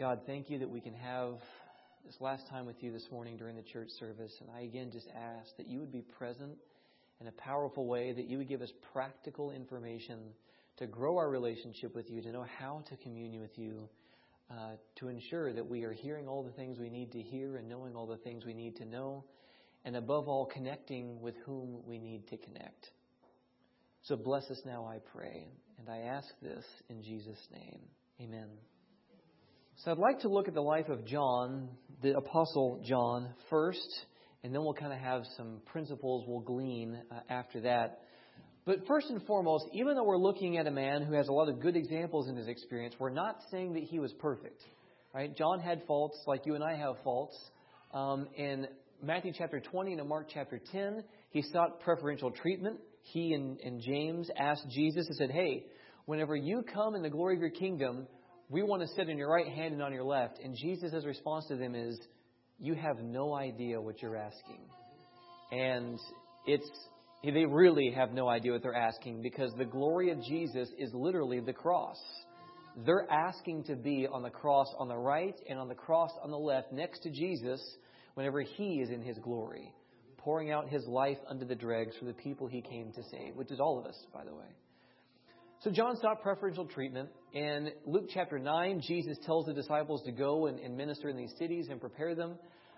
God, thank you that we can have this last time with you this morning during the church service. And I again just ask that you would be present in a powerful way, that you would give us practical information to grow our relationship with you, to know how to commune with you, to ensure that we are hearing all the things we need to hear and knowing all the things we need to know, and above all, connecting with whom we need to connect. So bless us now, I pray. And I ask this in Jesus' name. Amen. So I'd like to look at the life of John, the Apostle John, first, and then we'll kind of have some principles we'll glean after that. But first and foremost, even though we're looking at a man who has a lot of good examples in his experience, we're not saying that he was perfect. Right? John had faults like you and I have faults. In Matthew chapter 20 and in Mark chapter 10, he sought preferential treatment. He and James asked Jesus and said, hey, whenever you come in the glory of your kingdom, we want to sit on your right hand and on your left. And Jesus' response to them is, you have no idea what you're asking. And they really have no idea what they're asking, because the glory of Jesus is literally the cross. They're asking to be on the cross on the right and on the cross on the left next to Jesus whenever he is in his glory, pouring out his life unto the dregs for the people he came to save, which is all of us, by the way. So John sought preferential treatment. In Luke chapter 9, Jesus tells the disciples to go and minister in these cities and prepare them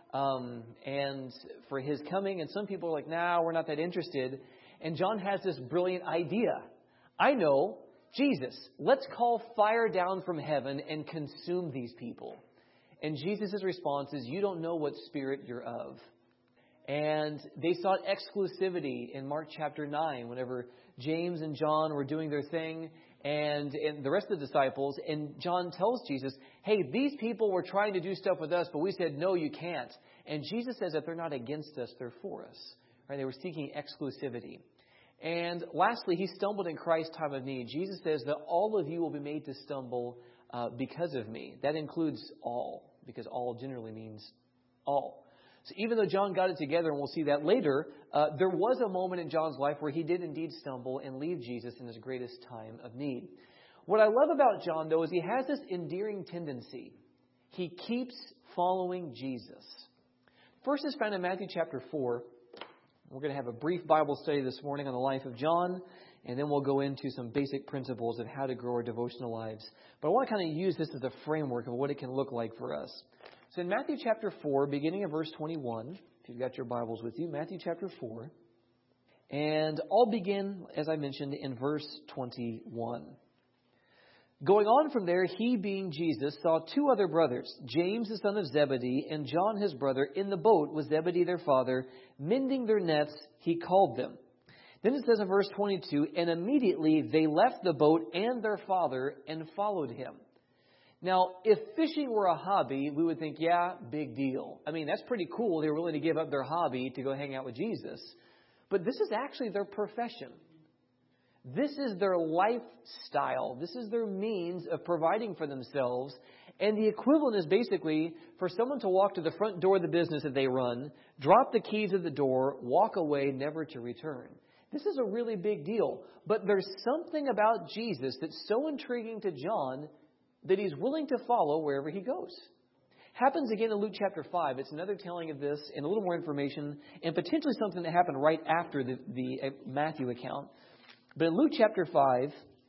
and for his coming. And some people are like, nah, we're not that interested. And John has this brilliant idea. I know, Jesus, let's call fire down from heaven and consume these people. And Jesus' response is, you don't know what spirit you're of. And they sought exclusivity in Mark chapter 9, whenever James and John were doing their thing, and the rest of the disciples. And John tells Jesus, hey, these people were trying to do stuff with us, but we said, no, you can't. And Jesus says that they're not against us, they're for us. Right? They were seeking exclusivity. And lastly, he stumbled in Christ's time of need. Jesus says that all of you will be made to stumble because of me. That includes all, because all generally means all. So even though John got it together, and we'll see that later, there was a moment in John's life where he did indeed stumble and leave Jesus in his greatest time of need. What I love about John, though, is he has this endearing tendency. He keeps following Jesus. First is found in Matthew chapter 4. We're going to have a brief Bible study this morning on the life of John, and then we'll go into some basic principles of how to grow our devotional lives. But I want to kind of use this as a framework of what it can look like for us. So in Matthew chapter 4, beginning of verse 21, if you've got your Bibles with you, Matthew chapter 4, and I'll begin, as I mentioned, in verse 21. Going on from there, he, being Jesus, saw two other brothers, James the son of Zebedee and John his brother, in the boat with Zebedee their father, mending their nets. He called them. Then it says in verse 22, and immediately they left the boat and their father and followed him. Now, if fishing were a hobby, we would think, yeah, big deal. I mean, that's pretty cool. They were willing to give up their hobby to go hang out with Jesus. But this is actually their profession. This is their lifestyle. This is their means of providing for themselves. And the equivalent is basically for someone to walk to the front door of the business that they run, drop the keys at the door, walk away, never to return. This is a really big deal. But there's something about Jesus that's so intriguing to John that he's willing to follow wherever he goes. Happens again in Luke chapter 5. It's another telling of this and a little more information, and potentially something that happened right after the Matthew account. But in Luke chapter 5,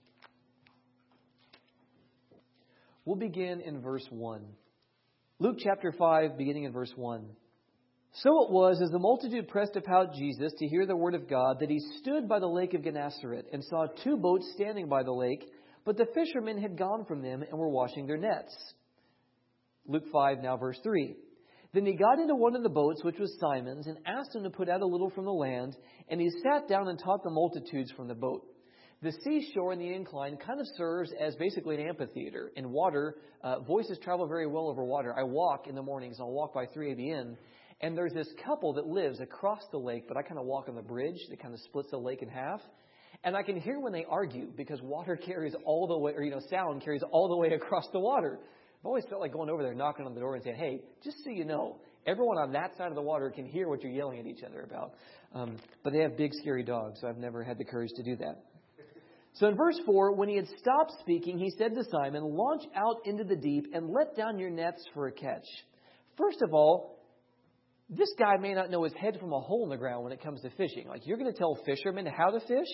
we'll begin in verse 1. Luke chapter 5, beginning in verse 1. So it was, as the multitude pressed about Jesus to hear the word of God, that he stood by the lake of Gennesaret and saw two boats standing by the lake, but the fishermen had gone from them and were washing their nets. Luke 5, now verse 3. Then he got into one of the boats, which was Simon's, and asked him to put out a little from the land, and he sat down and taught the multitudes from the boat. The seashore and the incline kind of serves as basically an amphitheater. In water, voices travel very well over water. I walk in the mornings, and I'll walk by 3 a.m., and there's this couple that lives across the lake, but I kind of walk on the bridge that kind of splits the lake in half. And I can hear when they argue, because water carries all the way, or sound carries all the way across the water. I've always felt like going over there, knocking on the door and saying, hey, just so you know, everyone on that side of the water can hear what you're yelling at each other about. But they have big, scary dogs, so I've never had the courage to do that. So in verse 4, when he had stopped speaking, he said to Simon, launch out into the deep and let down your nets for a catch. First of all, this guy may not know his head from a hole in the ground when it comes to fishing. Like, you're going to tell fishermen how to fish?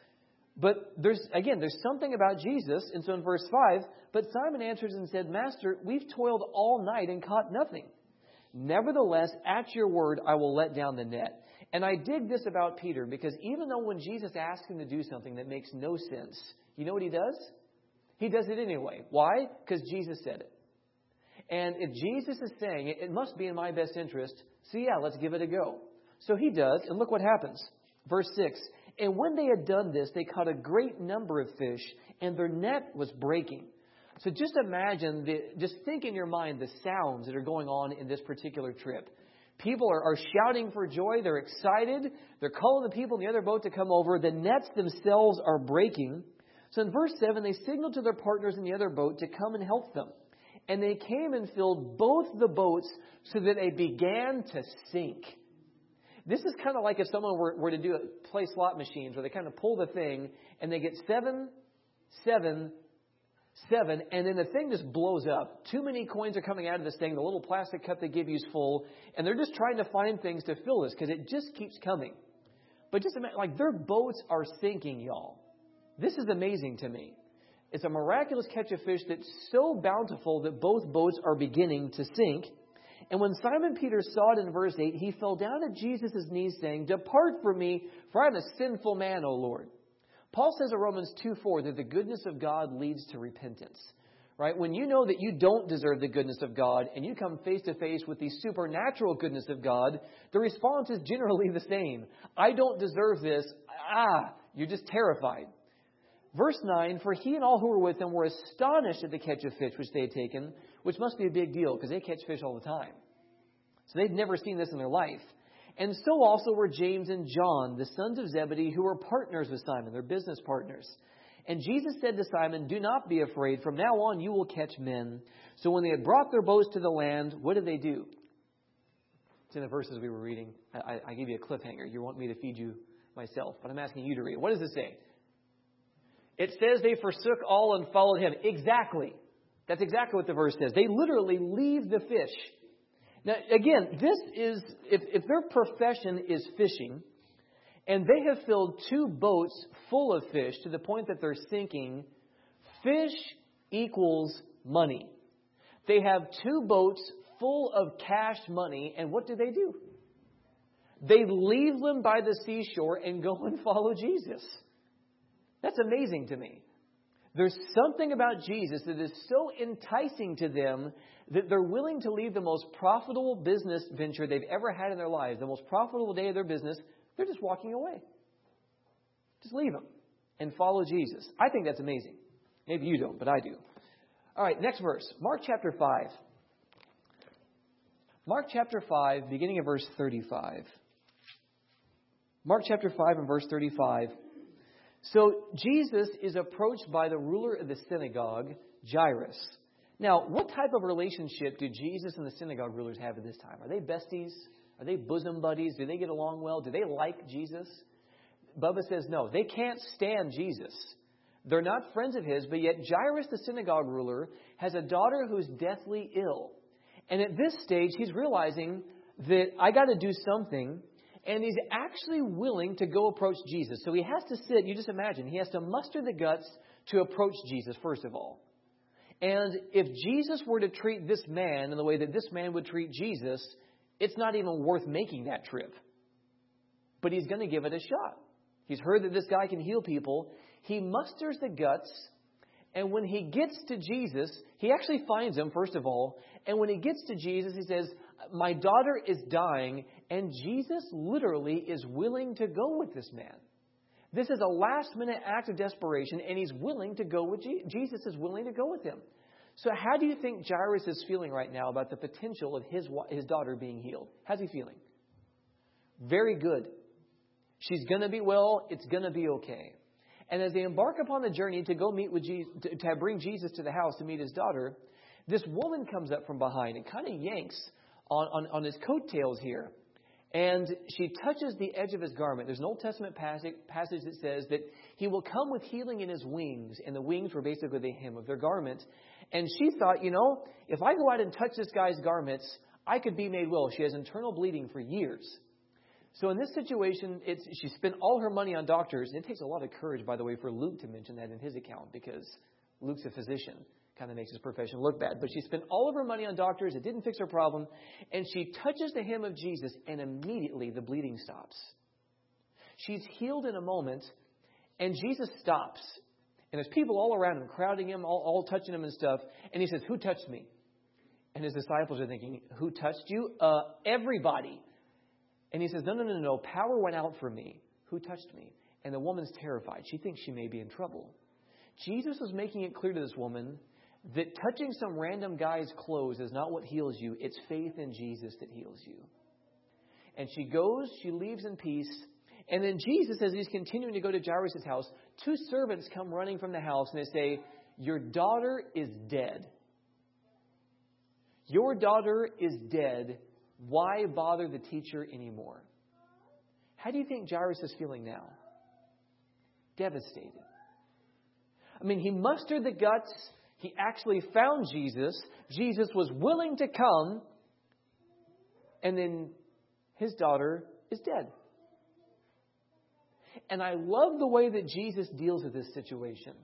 But there's something about Jesus. And so in verse 5, but Simon answers and said, Master, we've toiled all night and caught nothing. Nevertheless, at your word, I will let down the net. And I dig this about Peter, because even though when Jesus asks him to do something that makes no sense, you know what he does? He does it anyway. Why? Because Jesus said it. And if Jesus is saying it, it must be in my best interest. So yeah, let's give it a go. So he does. And look what happens. Verse 6. And when they had done this, they caught a great number of fish, and their net was breaking. So just imagine, just think in your mind the sounds that are going on in this particular trip. People are shouting for joy. They're excited. They're calling the people in the other boat to come over. The nets themselves are breaking. So in verse 7, they signaled to their partners in the other boat to come and help them. And they came and filled both the boats so that they began to sink. This is kind of like if someone were to play slot machines, where they kind of pull the thing and they get 7, 7, 7, and then the thing just blows up. Too many coins are coming out of this thing. The little plastic cup they give you is full, and they're just trying to find things to fill this because it just keeps coming. But just imagine, like, their boats are sinking, y'all. This is amazing to me. It's a miraculous catch of fish that's so bountiful that both boats are beginning to sink. And when Simon Peter saw it in verse 8, he fell down at Jesus' knees, saying, Depart from me, for I am a sinful man, O Lord. Paul says in Romans 2:4 that the goodness of God leads to repentance. Right? When you know that you don't deserve the goodness of God and you come face to face with the supernatural goodness of God, the response is generally the same. I don't deserve this. You're just terrified. Verse 9, for he and all who were with him were astonished at the catch of fish which they had taken, which must be a big deal because they catch fish all the time. So they'd never seen this in their life. And so also were James and John, the sons of Zebedee, who were partners with Simon, their business partners. And Jesus said to Simon, Do not be afraid. From now on you will catch men. So when they had brought their boats to the land, what did they do? It's in the verses we were reading. I gave you a cliffhanger. You want me to feed you myself, but I'm asking you to read. What does it say? It says they forsook all and followed him. Exactly. That's exactly what the verse says. They literally leave the fish. Now, again, this is, if their profession is fishing, and they have filled 2 boats full of fish to the point that they're sinking, fish equals money. They have 2 boats full of cash money, and what do? They leave them by the seashore and go and follow Jesus. That's amazing to me. There's something about Jesus that is so enticing to them that they're willing to leave the most profitable business venture they've ever had in their lives, the most profitable day of their business. They're just walking away. Just leave them and follow Jesus. I think that's amazing. Maybe you don't, but I do. All right, next verse. Mark chapter 5. Mark chapter 5, beginning of verse 35. Mark chapter 5 and verse 35. So Jesus is approached by the ruler of the synagogue, Jairus. Now, what type of relationship do Jesus and the synagogue rulers have at this time? Are they besties? Are they bosom buddies? Do they get along well? Do they like Jesus? Bubba says no. They can't stand Jesus. They're not friends of his, but yet Jairus, the synagogue ruler, has a daughter who's deathly ill. And at this stage, he's realizing that I got to do something. And he's actually willing to go approach Jesus. So he has to sit, you just imagine, he has to muster the guts to approach Jesus, first of all. And if Jesus were to treat this man in the way that this man would treat Jesus, it's not even worth making that trip. But he's going to give it a shot. He's heard that this guy can heal people. He musters the guts. And when he gets to Jesus, he actually finds him, first of all. And when he gets to Jesus, he says, my daughter is dying. And Jesus literally is willing to go with this man. This is a last-minute act of desperation, and he's willing to go with Jesus is willing to go with him. So how do you think Jairus is feeling right now about the potential of his daughter being healed? How's he feeling? Very good. She's going to be well. It's going to be okay. And as they embark upon the journey to go meet with Jesus, to bring Jesus to the house to meet his daughter, this woman comes up from behind and kind of yanks on his coattails here. And she touches the edge of his garment. There's an Old Testament passage that says that he will come with healing in his wings. And the wings were basically the hem of their garment. And she thought, if I go out and touch this guy's garments, I could be made well. She has internal bleeding for years. So in this situation, she spent all her money on doctors. And it takes a lot of courage, by the way, for Luke to mention that in his account, because Luke's a physician. Kind of makes his profession look bad. But she spent all of her money on doctors. It didn't fix her problem. And she touches the hem of Jesus, and immediately the bleeding stops. She's healed in a moment, and Jesus stops. And there's people all around him, crowding him, all touching him and stuff. And he says, "Who touched me?" And his disciples are thinking, "Who touched you?" Everybody. And he says, No. Power went out from me. Who touched me? And the woman's terrified. She thinks she may be in trouble. Jesus was making it clear to this woman that touching some random guy's clothes is not what heals you. It's faith in Jesus that heals you. And she goes, she leaves in peace. And then Jesus, as he's continuing to go to Jairus' house, 2 servants come running from the house and they say, "Your daughter is dead. Your daughter is dead. Why bother the teacher anymore?" How do you think Jairus is feeling now? Devastated. I mean, he mustered the guts. He actually found Jesus. Jesus was willing to come. And then his daughter is dead. And I love the way that Jesus deals with this situation.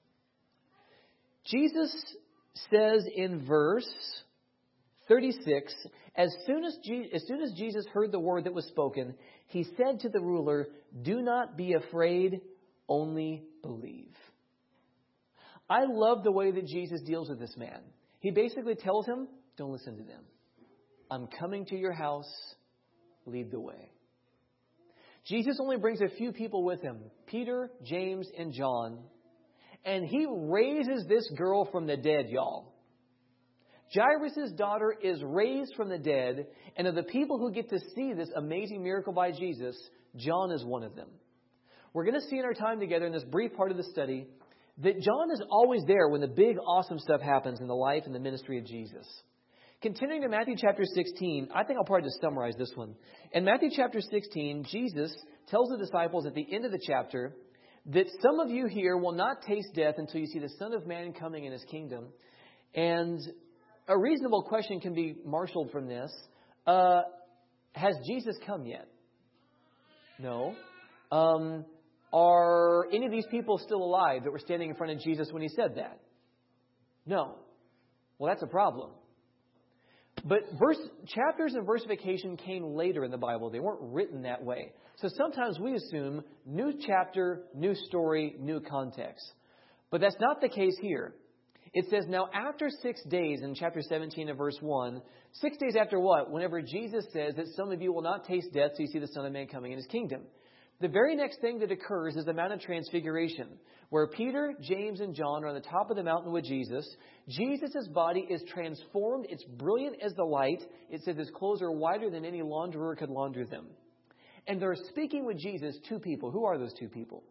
Jesus says in verse 36, as soon as Jesus heard the word that was spoken, he said to the ruler, "Do not be afraid, only believe." I love the way that Jesus deals with this man. He basically tells him, don't listen to them. I'm coming to your house. Lead the way. Jesus only brings a few people with him, Peter, James, and John. And he raises this girl from the dead, y'all. Jairus' daughter is raised from the dead. And of the people who get to see this amazing miracle by Jesus, John is one of them. We're going to see in our time together in this brief part of the study that John is always there when the big, awesome stuff happens in the life and the ministry of Jesus. Continuing to Matthew chapter 16, I think I'll probably just summarize this one. In Matthew chapter 16, Jesus tells the disciples at the end of the chapter that some of you here will not taste death until you see the Son of Man coming in his kingdom. And a reasonable question can be marshaled from this. Has Jesus come yet? No. Are any of these people still alive that were standing in front of Jesus when he said that? No. Well, that's a problem. But chapters and versification came later in the Bible. They weren't written that way. So sometimes we assume new chapter, new story, new context. But that's not the case here. It says, now after 6 days in chapter 17 of verse 1, 6 days after what? Whenever Jesus says that some of you will not taste death till you see the Son of Man coming in his kingdom. The very next thing that occurs is the Mount of Transfiguration, where Peter, James, and John are on the top of the mountain with Jesus. Jesus' body is transformed. It's brilliant as the light. It says his clothes are whiter than any launderer could launder them. And they're speaking with Jesus, 2 people. Who are those 2 people?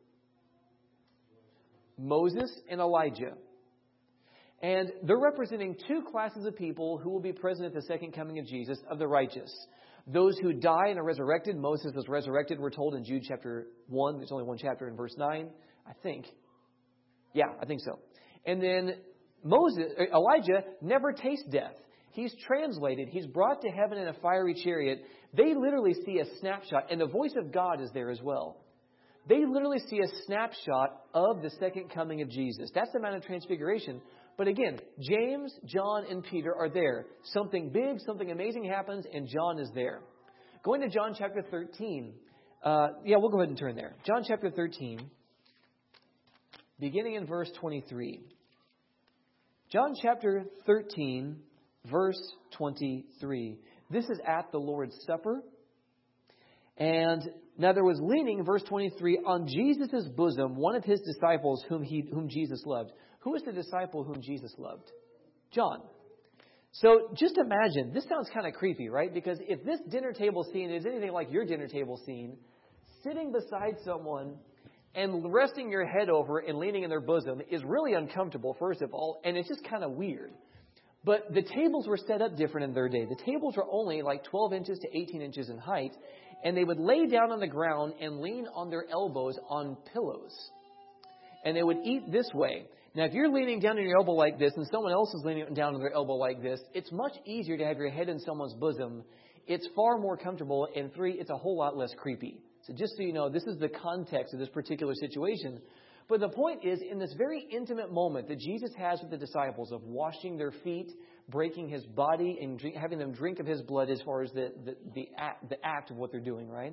Moses and Elijah. And they're representing 2 classes of people who will be present at the second coming of Jesus, of the righteous. Those who die and are resurrected. Moses was resurrected, we're told in Jude chapter 1. There's only one chapter in verse 9, I think. Yeah, I think so. And then Elijah never tastes death. He's translated. He's brought to heaven in a fiery chariot. They literally see a snapshot, and the voice of God is there as well. They literally see a snapshot of the second coming of Jesus. That's the Mount of Transfiguration. But again, James, John, and Peter are there. Something big, something amazing happens, and John is there. Going to John chapter 13. We'll go ahead and turn there. John chapter 13, beginning in verse 23. John chapter 13, verse 23. This is at the Lord's Supper. And now there was leaning, verse 23, on Jesus' bosom, one of his disciples whom Jesus loved. Who is the disciple whom Jesus loved? John. So just imagine, this sounds kind of creepy, right? Because if this dinner table scene is anything like your dinner table scene, sitting beside someone and resting your head over and leaning in their bosom is really uncomfortable, first of all, and it's just kind of weird. But the tables were set up different in their day. The tables were only like 12 inches to 18 inches in height, and they would lay down on the ground and lean on their elbows on pillows. And they would eat this way. Now, if you're leaning down on your elbow like this and someone else is leaning down on their elbow like this, it's much easier to have your head in someone's bosom. It's far more comfortable. And 3, it's a whole lot less creepy. So just so you know, this is the context of this particular situation. But the point is, in this very intimate moment that Jesus has with the disciples of washing their feet, breaking his body, and having them drink of his blood as far as the act of what they're doing, right?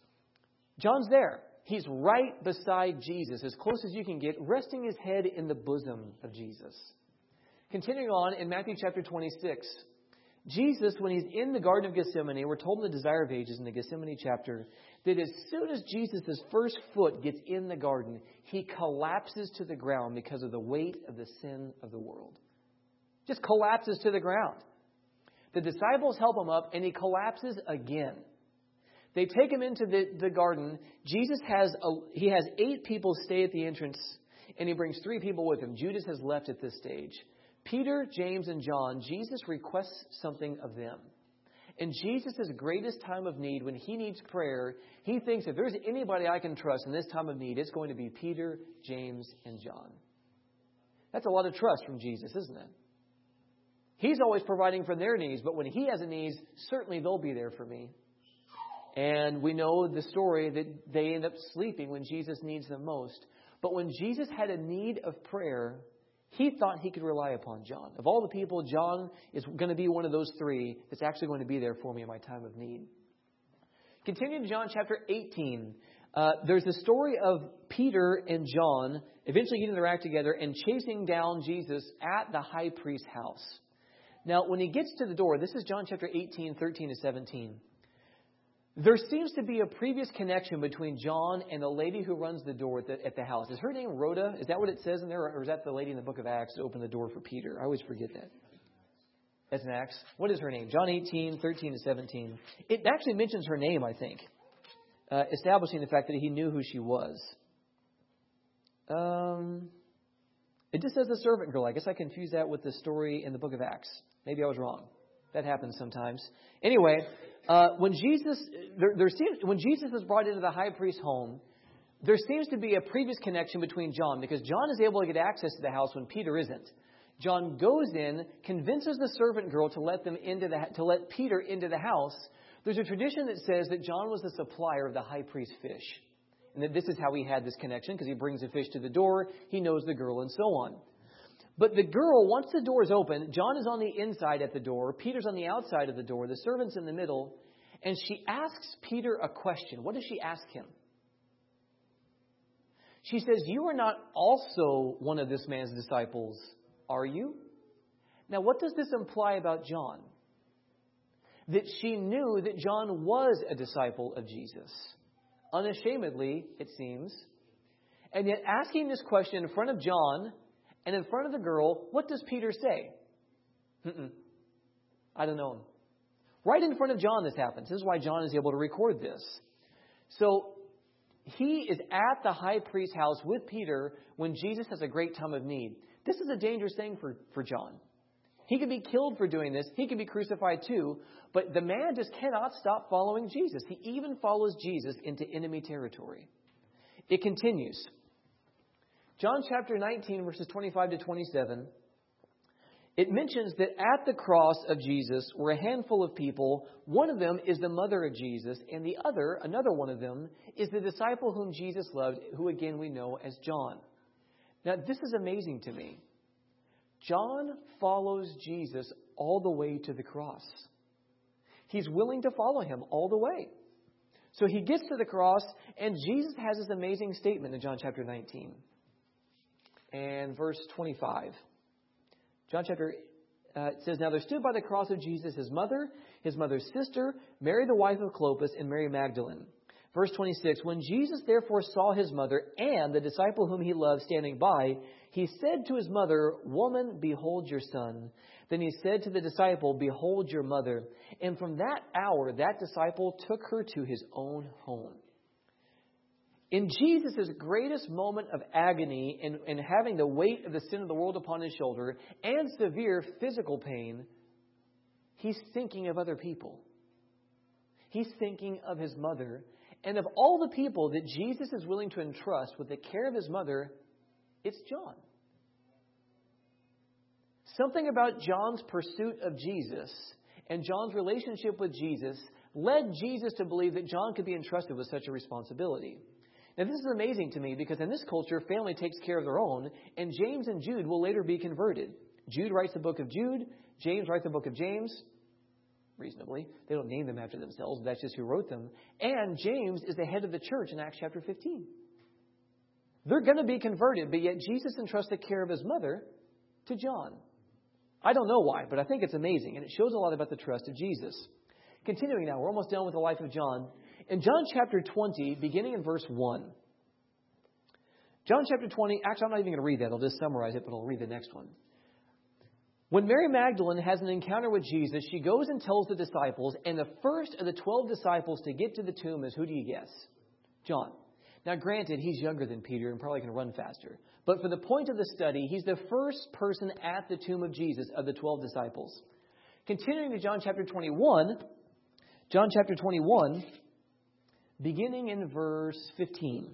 John's there. He's right beside Jesus, as close as you can get, resting his head in the bosom of Jesus. Continuing on in Matthew chapter 26, Jesus, when he's in the Garden of Gethsemane, we're told in the Desire of Ages in the Gethsemane chapter, that as soon as Jesus' first foot gets in the garden, he collapses to the ground because of the weight of the sin of the world. Just collapses to the ground. The disciples help him up, and he collapses again. They take him into the garden. Jesus has 8 people stay at the entrance, and he brings 3 people with him. Judas has left at this stage. Peter, James, and John, Jesus requests something of them. In Jesus' greatest time of need, when he needs prayer, he thinks if there's anybody I can trust in this time of need, it's going to be Peter, James, and John. That's a lot of trust from Jesus, isn't it? He's always providing for their needs, but when he has a need, certainly they'll be there for me. And we know the story that they end up sleeping when Jesus needs them most. But when Jesus had a need of prayer, he thought he could rely upon John. Of all the people, John is going to be one of those 3 that's actually going to be there for me in my time of need. Continuing to John chapter 18, there's the story of Peter and John eventually getting their act together and chasing down Jesus at the high priest's house. Now, when he gets to the door, this is John chapter 18, 13 to 17. There seems to be a previous connection between John and the lady who runs the door at the house. Is her name Rhoda? Is that what it says in there? Or is that the lady in the book of Acts that opened the door for Peter? I always forget that. That's in Acts. What is her name? John 18, 13 to 17. It actually mentions her name, I think, establishing the fact that he knew who she was. It just says the servant girl. I guess I confused that with the story in the book of Acts. Maybe I was wrong. That happens sometimes. Anyway, when Jesus is brought into the high priest's home, there seems to be a previous connection between John, because John is able to get access to the house when Peter isn't. John goes in, convinces the servant girl to let Peter into the house. There's a tradition that says that John was the supplier of the high priest's fish, and that this is how he had this connection, because he brings the fish to the door, he knows the girl, and so on. But the girl, once the door is open, John is on the inside at the door. Peter's on the outside of the door. The servant's in the middle. And she asks Peter a question. What does she ask him? She says, "You are not also one of this man's disciples, are you?" Now, what does this imply about John? That she knew that John was a disciple of Jesus. Unashamedly, it seems. And yet, asking this question in front of John and in front of the girl, what does Peter say? I don't know him. Right in front of John this happens. This is why John is able to record this. So he is at the high priest's house with Peter when Jesus has a great time of need. This is a dangerous thing for John. He could be killed for doing this. He could be crucified too. But the man just cannot stop following Jesus. He even follows Jesus into enemy territory. It continues. John chapter 19, verses 25 to 27, it mentions that at the cross of Jesus were a handful of people. One of them is the mother of Jesus, and another one of them, is the disciple whom Jesus loved, who again we know as John. Now, this is amazing to me. John follows Jesus all the way to the cross. He's willing to follow him all the way. So he gets to the cross, and Jesus has this amazing statement in John chapter 19. And verse 25. John chapter, it says, "Now there stood by the cross of Jesus his mother's sister, Mary the wife of Clopas, and Mary Magdalene." Verse 26, "When Jesus therefore saw his mother and the disciple whom he loved standing by, he said to his mother, 'Woman, behold your son.' Then he said to the disciple, 'Behold your mother.' And from that hour, that disciple took her to his own home." In Jesus' greatest moment of agony and having the weight of the sin of the world upon his shoulder and severe physical pain, he's thinking of other people. He's thinking of his mother. And of all the people that Jesus is willing to entrust with the care of his mother, it's John. Something about John's pursuit of Jesus and John's relationship with Jesus led Jesus to believe that John could be entrusted with such a responsibility. Now, this is amazing to me because in this culture, family takes care of their own, and James and Jude will later be converted. Jude writes the book of Jude. James writes the book of James. Reasonably. They don't name them after themselves. That's just who wrote them. And James is the head of the church in Acts chapter 15. They're going to be converted, but yet Jesus entrusts the care of his mother to John. I don't know why, but I think it's amazing, and it shows a lot about the trust of Jesus. Continuing now, we're almost done with the life of John. In John chapter 20, beginning in verse 1. John chapter 20, actually I'm not even going to read that. I'll just summarize it, but I'll read the next one. When Mary Magdalene has an encounter with Jesus, she goes and tells the disciples, and the first of the 12 disciples to get to the tomb is, who do you guess? John. Now granted, he's younger than Peter and probably can run faster. But for the point of the study, he's the first person at the tomb of Jesus of the 12 disciples. Continuing to John chapter 21, beginning in verse 15.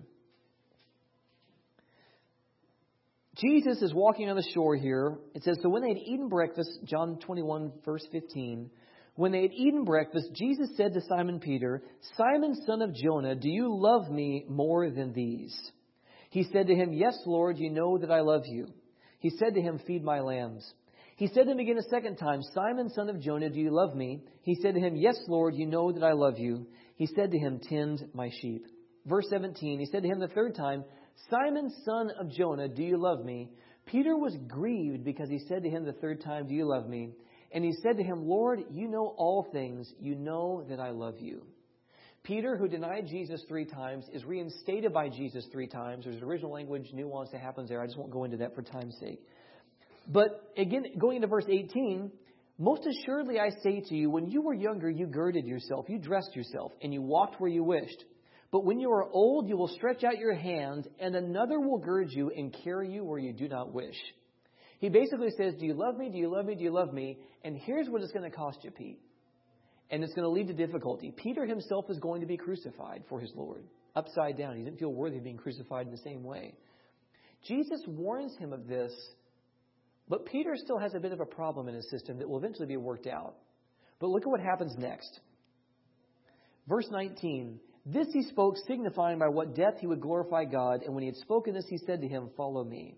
Jesus is walking on the shore here. It says, so when they had eaten breakfast, John 21, verse 15, when they had eaten breakfast, Jesus said to Simon Peter, Simon, son of Jonah, do you love me more than these? He said to him, yes, Lord, you know that I love you. He said to him, feed my lambs. He said to him again a second time, Simon, son of Jonah, do you love me? He said to him, yes, Lord, you know that I love you. He said to him, tend my sheep. Verse 17, he said to him the third time, Simon, son of Jonah, do you love me? Peter was grieved because he said to him the third time, do you love me? And he said to him, Lord, you know all things. You know that I love you. Peter, who denied Jesus 3 times, is reinstated by Jesus 3 times. There's an original language nuance that happens there. I just won't go into that for time's sake. But again, going into verse 18, most assuredly I say to you, when you were younger, you girded yourself, you dressed yourself, and you walked where you wished. But when you are old, you will stretch out your hand, and another will gird you and carry you where you do not wish. He basically says, do you love me? Do you love me? Do you love me? And here's what it's going to cost you, Pete. And it's going to lead to difficulty. Peter himself is going to be crucified for his Lord. Upside down. He didn't feel worthy of being crucified in the same way. Jesus warns him of this, but Peter still has a bit of a problem in his system that will eventually be worked out. But look at what happens next. Verse 19. This he spoke, signifying by what death he would glorify God. And when he had spoken this, he said to him, follow me.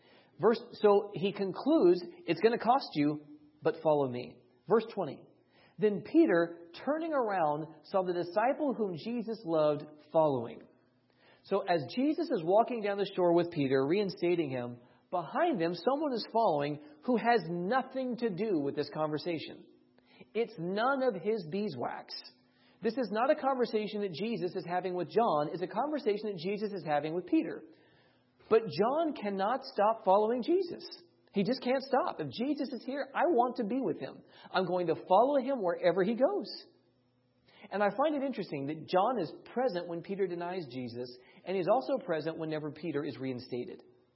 So he concludes, it's going to cost you, but follow me. Verse 20. Then Peter, turning around, saw the disciple whom Jesus loved following. So as Jesus is walking down the shore with Peter, reinstating him, behind them someone is following who has nothing to do with this conversation. It's none of his beeswax. This is not a conversation that Jesus is having with John. It's a conversation that Jesus is having with Peter. But John cannot stop following Jesus. He just can't stop. If Jesus is here, I want to be with him. I'm going to follow him wherever he goes. And I find it interesting that John is present when Peter denies Jesus, and he's also present whenever Peter is reinstated.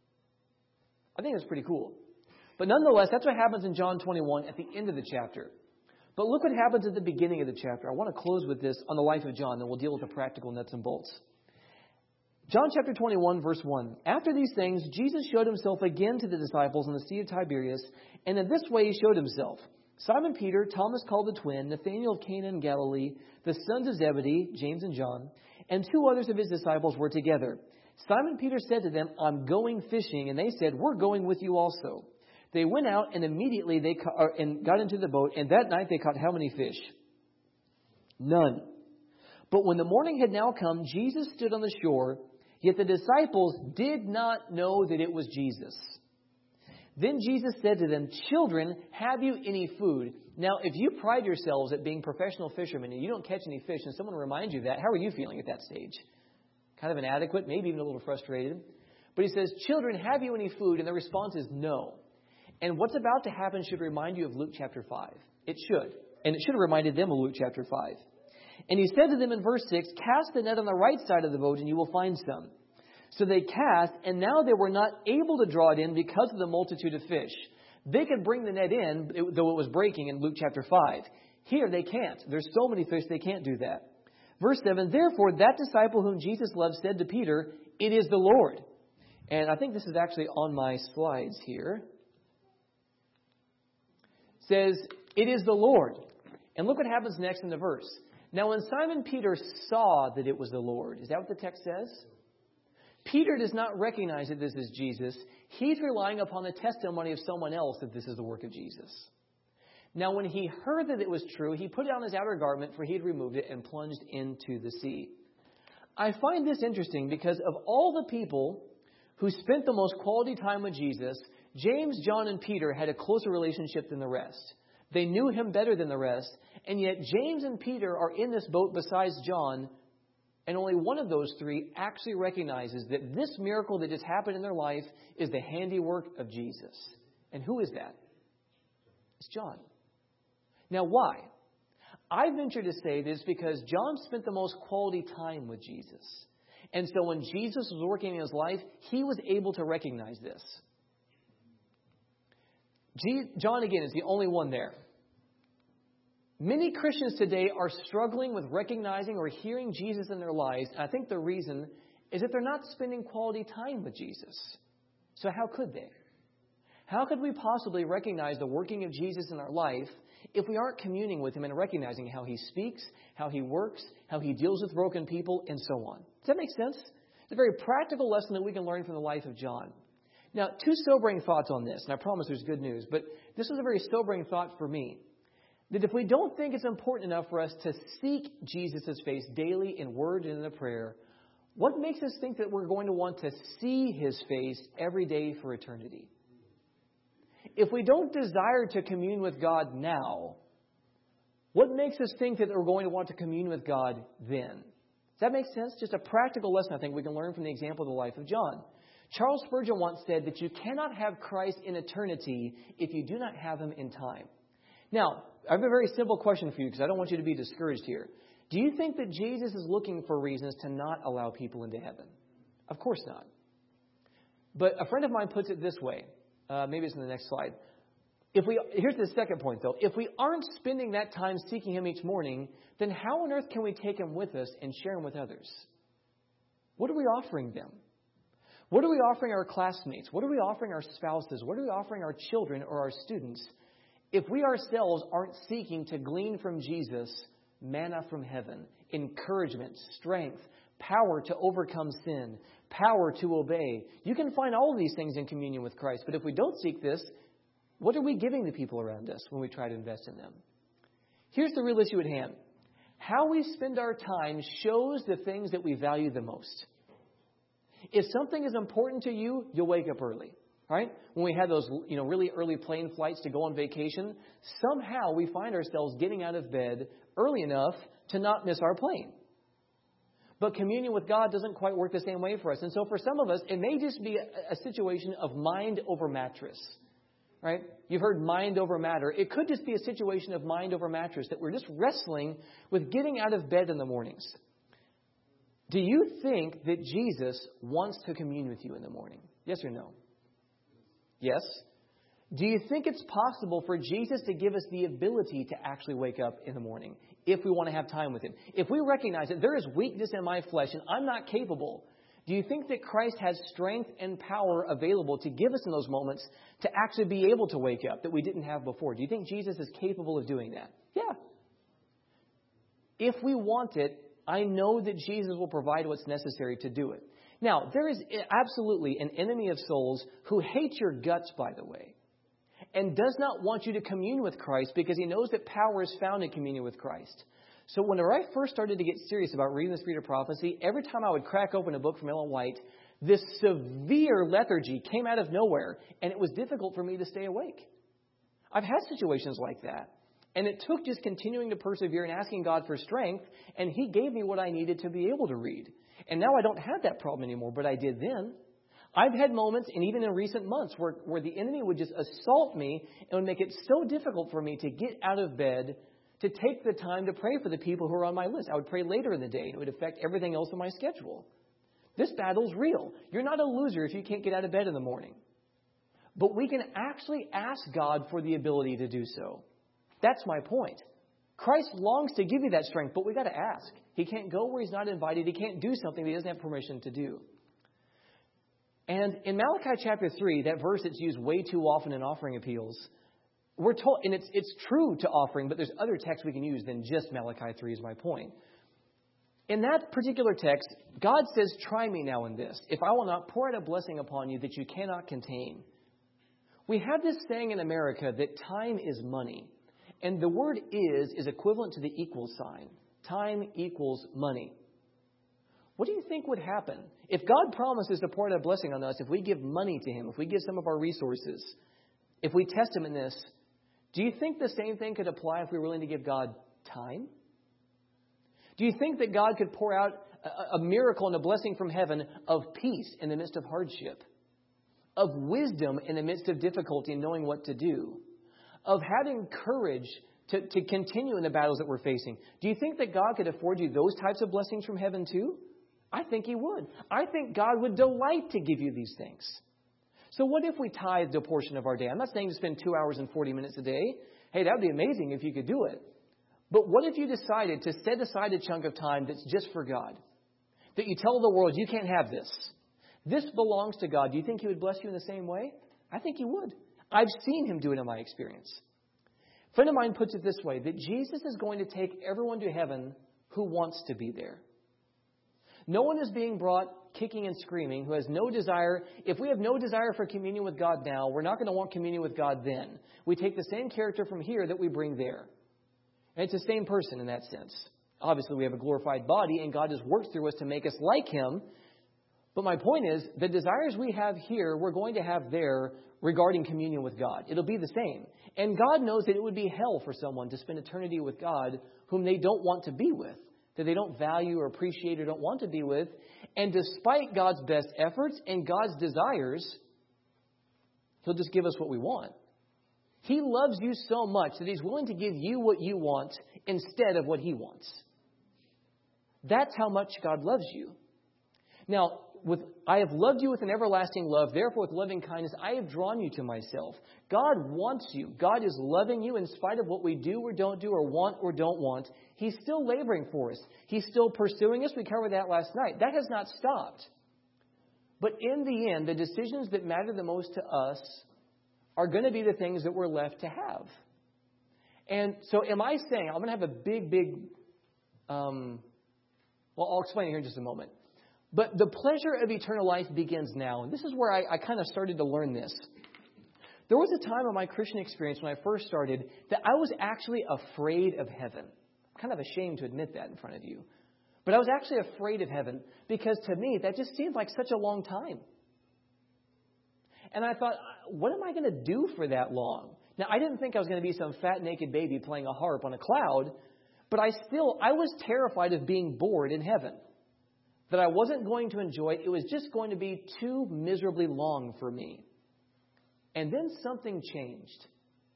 I think that's pretty cool. But nonetheless, that's what happens in John 21 at the end of the chapter. But look what happens at the beginning of the chapter. I want to close with this on the life of John, then we'll deal with the practical nuts and bolts. John chapter 21, verse 1. After these things, Jesus showed himself again to the disciples on the Sea of Tiberias, and in this way he showed himself. Simon Peter, Thomas called the twin, Nathanael of Cana in Galilee, the sons of Zebedee, James and John, and 2 others of his disciples were together. Simon Peter said to them, I'm going fishing, and they said, we're going with you also. They went out, and immediately they got into the boat, and that night they caught how many fish? None. But when the morning had now come, Jesus stood on the shore, yet the disciples did not know that it was Jesus. Then Jesus said to them, children, have you any food? Now, if you pride yourselves at being professional fishermen and you don't catch any fish and someone reminds you of that, how are you feeling at that stage? Kind of inadequate, maybe even a little frustrated. But he says, children, have you any food? And the response is no. And what's about to happen should remind you of Luke chapter 5. It should. And it should have reminded them of Luke chapter 5. And he said to them in verse 6, cast the net on the right side of the boat and you will find some. So they cast, and now they were not able to draw it in because of the multitude of fish. They could bring the net in, though it was breaking in Luke chapter 5. Here they can't. There's so many fish they can't do that. Verse 7, therefore that disciple whom Jesus loved said to Peter, it is the Lord. And I think this is actually on my slides here. It says, it is the Lord. And look what happens next in the verse. Now when Simon Peter saw that it was the Lord, is that what the text says? Peter does not recognize that this is Jesus. He's relying upon the testimony of someone else that this is the work of Jesus. Now, when he heard that it was true, he put on his outer garment, for he had removed it, and plunged into the sea. I find this interesting because of all the people who spent the most quality time with Jesus, James, John, and Peter had a closer relationship than the rest. They knew him better than the rest, and yet James and Peter are in this boat besides John, and only one of those three actually recognizes that this miracle that just happened in their life is the handiwork of Jesus. And who is that? It's John. Now, why? I venture to say this because John spent the most quality time with Jesus. And so when Jesus was working in his life, he was able to recognize this. John, again, is the only one there. Many Christians today are struggling with recognizing or hearing Jesus in their lives. And I think the reason is that they're not spending quality time with Jesus. So how could they? How could we possibly recognize the working of Jesus in our life if we aren't communing with him and recognizing how he speaks, how he works, how he deals with broken people, and so on? Does that make sense? It's a very practical lesson that we can learn from the life of John. Now, two sobering thoughts on this, and I promise there's good news, but this is a very sobering thought for me. That if we don't think it's important enough for us to seek Jesus' face daily in word and in a prayer, what makes us think that we're going to want to see his face every day for eternity? If we don't desire to commune with God now, what makes us think that we're going to want to commune with God then? Does that make sense? Just a practical lesson I think we can learn from the example of the life of John. Charles Spurgeon once said that you cannot have Christ in eternity if you do not have him in time. Now, I have a very simple question for you because I don't want you to be discouraged here. Do you think that Jesus is looking for reasons to not allow people into heaven? Of course not. But a friend of mine puts it this way. Maybe it's in the next slide. Here's the second point, though. If we aren't spending that time seeking him each morning, then how on earth can we take him with us and share him with others? What are we offering them? What are we offering our classmates? What are we offering our spouses? What are we offering our children or our students if we ourselves aren't seeking to glean from Jesus manna from heaven, encouragement, strength, power to overcome sin, power to obey? You can find all of these things in communion with Christ. But if we don't seek this, what are we giving the people around us when we try to invest in them? Here's the real issue at hand. How we spend our time shows the things that we value the most. If something is important to you, you'll wake up early. Right? When we had those, really early plane flights to go on vacation, somehow we find ourselves getting out of bed early enough to not miss our plane. But communion with God doesn't quite work the same way for us. And so for some of us, it may just be a situation of mind over mattress. Right? You've heard mind over matter. It could just be a situation of mind over mattress, that we're just wrestling with getting out of bed in the mornings. Do you think that Jesus wants to commune with you in the morning? Yes or no? Yes? Do you think it's possible for Jesus to give us the ability to actually wake up in the morning if we want to have time with him? If we recognize that there is weakness in my flesh and I'm not capable, do you think that Christ has strength and power available to give us in those moments to actually be able to wake up that we didn't have before? Do you think Jesus is capable of doing that? Yeah. If we want it, I know that Jesus will provide what's necessary to do it. Now, there is absolutely an enemy of souls who hates your guts, by the way, and does not want you to commune with Christ because he knows that power is found in communion with Christ. So whenever I first started to get serious about reading the Spirit of Prophecy, every time I would crack open a book from Ellen White, this severe lethargy came out of nowhere, and it was difficult for me to stay awake. I've had situations like that. And it took just continuing to persevere and asking God for strength, and he gave me what I needed to be able to read. And now I don't have that problem anymore, but I did then. I've had moments, and even in recent months, where the enemy would just assault me and would make it so difficult for me to get out of bed to take the time to pray for the people who are on my list. I would pray later in the day. It would affect everything else on my schedule. This battle's real. You're not a loser if you can't get out of bed in the morning. But we can actually ask God for the ability to do so. That's my point. Christ longs to give you that strength, but we got to ask. He can't go where he's not invited. He can't do something that he doesn't have permission to do. And in Malachi chapter 3, that verse that's used way too often in offering appeals, we're told, and it's true to offering, but there's other texts we can use than just Malachi 3 is my point. In that particular text, God says, try me now in this, if I will not pour out a blessing upon you that you cannot contain. We have this saying in America that time is money. And the word is equivalent to the equal sign. Time equals money. What do you think would happen if God promises to pour out a blessing on us, if we give money to him, if we give some of our resources, if we test him in this? Do you think the same thing could apply if we were willing to give God time? Do you think that God could pour out a miracle and a blessing from heaven of peace in the midst of hardship, of wisdom in the midst of difficulty and knowing what to do, of having courage to continue in the battles that we're facing? Do you think that God could afford you those types of blessings from heaven too? I think he would. I think God would delight to give you these things. So what if we tithed a portion of our day? I'm not saying to spend 2 hours and 40 minutes a day. Hey, that would be amazing if you could do it. But what if you decided to set aside a chunk of time that's just for God? That you tell the world, you can't have this. This belongs to God. Do you think he would bless you in the same way? I think he would. I've seen him do it in my experience. A friend of mine puts it this way, that Jesus is going to take everyone to heaven who wants to be there. No one is being brought kicking and screaming, who has no desire. If we have no desire for communion with God now, we're not going to want communion with God then. We take the same character from here that we bring there. And it's the same person in that sense. Obviously, we have a glorified body, and God has worked through us to make us like him. But my point is, the desires we have here, we're going to have there regarding communion with God. It'll be the same. And God knows that it would be hell for someone to spend eternity with God whom they don't want to be with, that they don't value or appreciate or don't want to be with. And despite God's best efforts and God's desires, he'll just give us what we want. He loves you so much that he's willing to give you what you want instead of what he wants. That's how much God loves you. Now, I have loved you with an everlasting love. Therefore, with loving kindness, I have drawn you to myself. God wants you. God is loving you in spite of what we do or don't do or want or don't want. He's still laboring for us. He's still pursuing us. We covered that last night. That has not stopped. But in the end, the decisions that matter the most to us are going to be the things that we're left to have. And so am I saying, I'm going to have a big, well, I'll explain it here in just a moment. But the pleasure of eternal life begins now. And this is where I kind of started to learn this. There was a time in my Christian experience when I first started that I was actually afraid of heaven. I'm kind of ashamed to admit that in front of you. But I was actually afraid of heaven because to me, that just seemed like such a long time. And I thought, what am I going to do for that long? Now, I didn't think I was going to be some fat, naked baby playing a harp on a cloud. But I was terrified of being bored in heaven. That I wasn't going to enjoy it. It was just going to be too miserably long for me. And then something changed.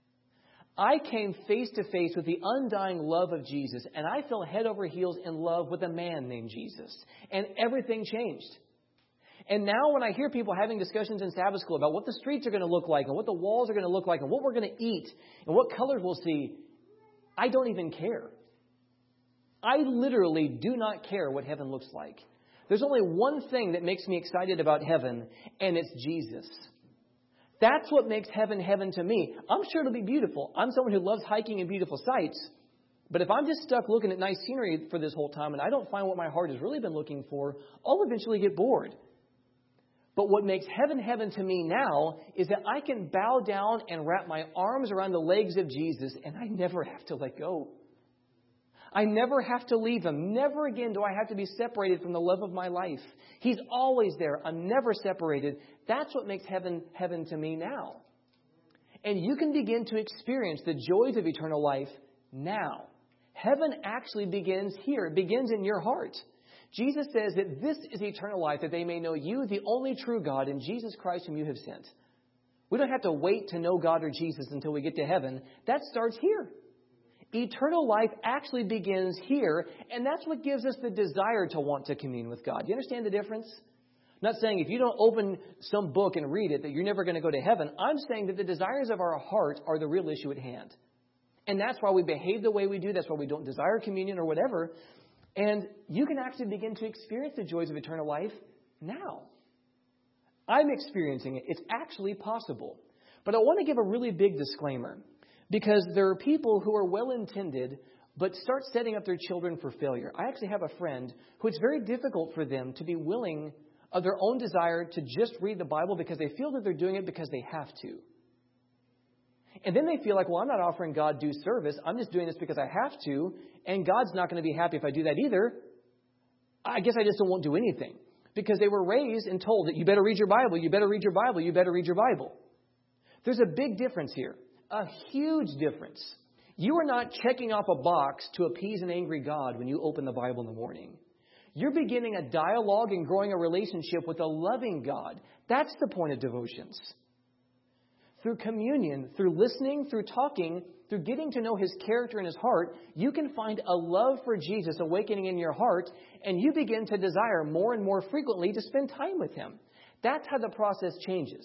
I came face to face with the undying love of Jesus, and I fell head over heels in love with a man named Jesus. And everything changed. And now when I hear people having discussions in Sabbath school about what the streets are going to look like and what the walls are going to look like and what we're going to eat and what colors we'll see, I don't even care. I literally do not care what heaven looks like. There's only one thing that makes me excited about heaven, and it's Jesus. That's what makes heaven heaven to me. I'm sure it'll be beautiful. I'm someone who loves hiking and beautiful sights. But if I'm just stuck looking at nice scenery for this whole time and I don't find what my heart has really been looking for, I'll eventually get bored. But what makes heaven heaven to me now is that I can bow down and wrap my arms around the legs of Jesus, and I never have to let go. I never have to leave him. Never again do I have to be separated from the love of my life. He's always there. I'm never separated. That's what makes heaven heaven to me now. And you can begin to experience the joys of eternal life now. Heaven actually begins here. It begins in your heart. Jesus says that this is eternal life, that they may know you, the only true God, and Jesus Christ whom you have sent. We don't have to wait to know God or Jesus until we get to heaven. That starts here. Eternal life actually begins here, and that's what gives us the desire to want to commune with God. Do you understand the difference? I'm not saying if you don't open some book and read it that you're never going to go to heaven. I'm saying that the desires of our heart are the real issue at hand. And that's why we behave the way we do. That's why we don't desire communion or whatever. And you can actually begin to experience the joys of eternal life now. I'm experiencing it. It's actually possible. But I want to give a really big disclaimer, because there are people who are well-intended but start setting up their children for failure. I actually have a friend who it's very difficult for them to be willing of their own desire to just read the Bible because they feel that they're doing it because they have to. And then they feel like, well, I'm not offering God due service. I'm just doing this because I have to. And God's not going to be happy if I do that either. I guess I just won't do anything. Because they were raised and told that you better read your Bible, you better read your Bible, you better read your Bible. There's a big difference here. A huge difference. You are not checking off a box to appease an angry God when you open the Bible in the morning. You're beginning a dialogue and growing a relationship with a loving God. That's the point of devotions. Through communion, through listening, through talking, through getting to know His character and His heart, you can find a love for Jesus awakening in your heart, and you begin to desire more and more frequently to spend time with Him. That's how the process changes.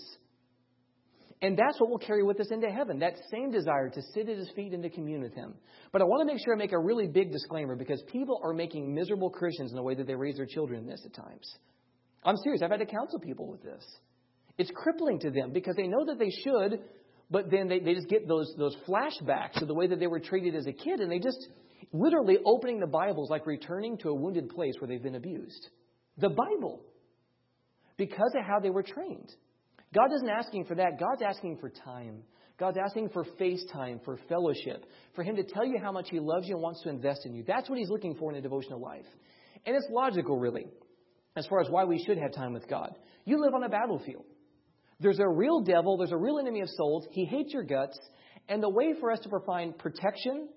And that's what we'll carry with us into heaven, that same desire to sit at His feet and to commune with Him. But I want to make sure I make a really big disclaimer, because people are making miserable Christians in the way that they raise their children in this at times. I'm serious. I've had to counsel people with this. It's crippling to them because they know that they should, but then they just get those flashbacks of the way that they were treated as a kid, and they just literally opening the Bible is like returning to a wounded place where they've been abused. The Bible. Because of how they were trained. God isn't asking for that. God's asking for time. God's asking for face time, for fellowship, for Him to tell you how much He loves you and wants to invest in you. That's what He's looking for in a devotional life. And it's logical, really, as far as why we should have time with God. You live on a battlefield. There's a real devil. There's a real enemy of souls. He hates your guts. And the way for us to find protection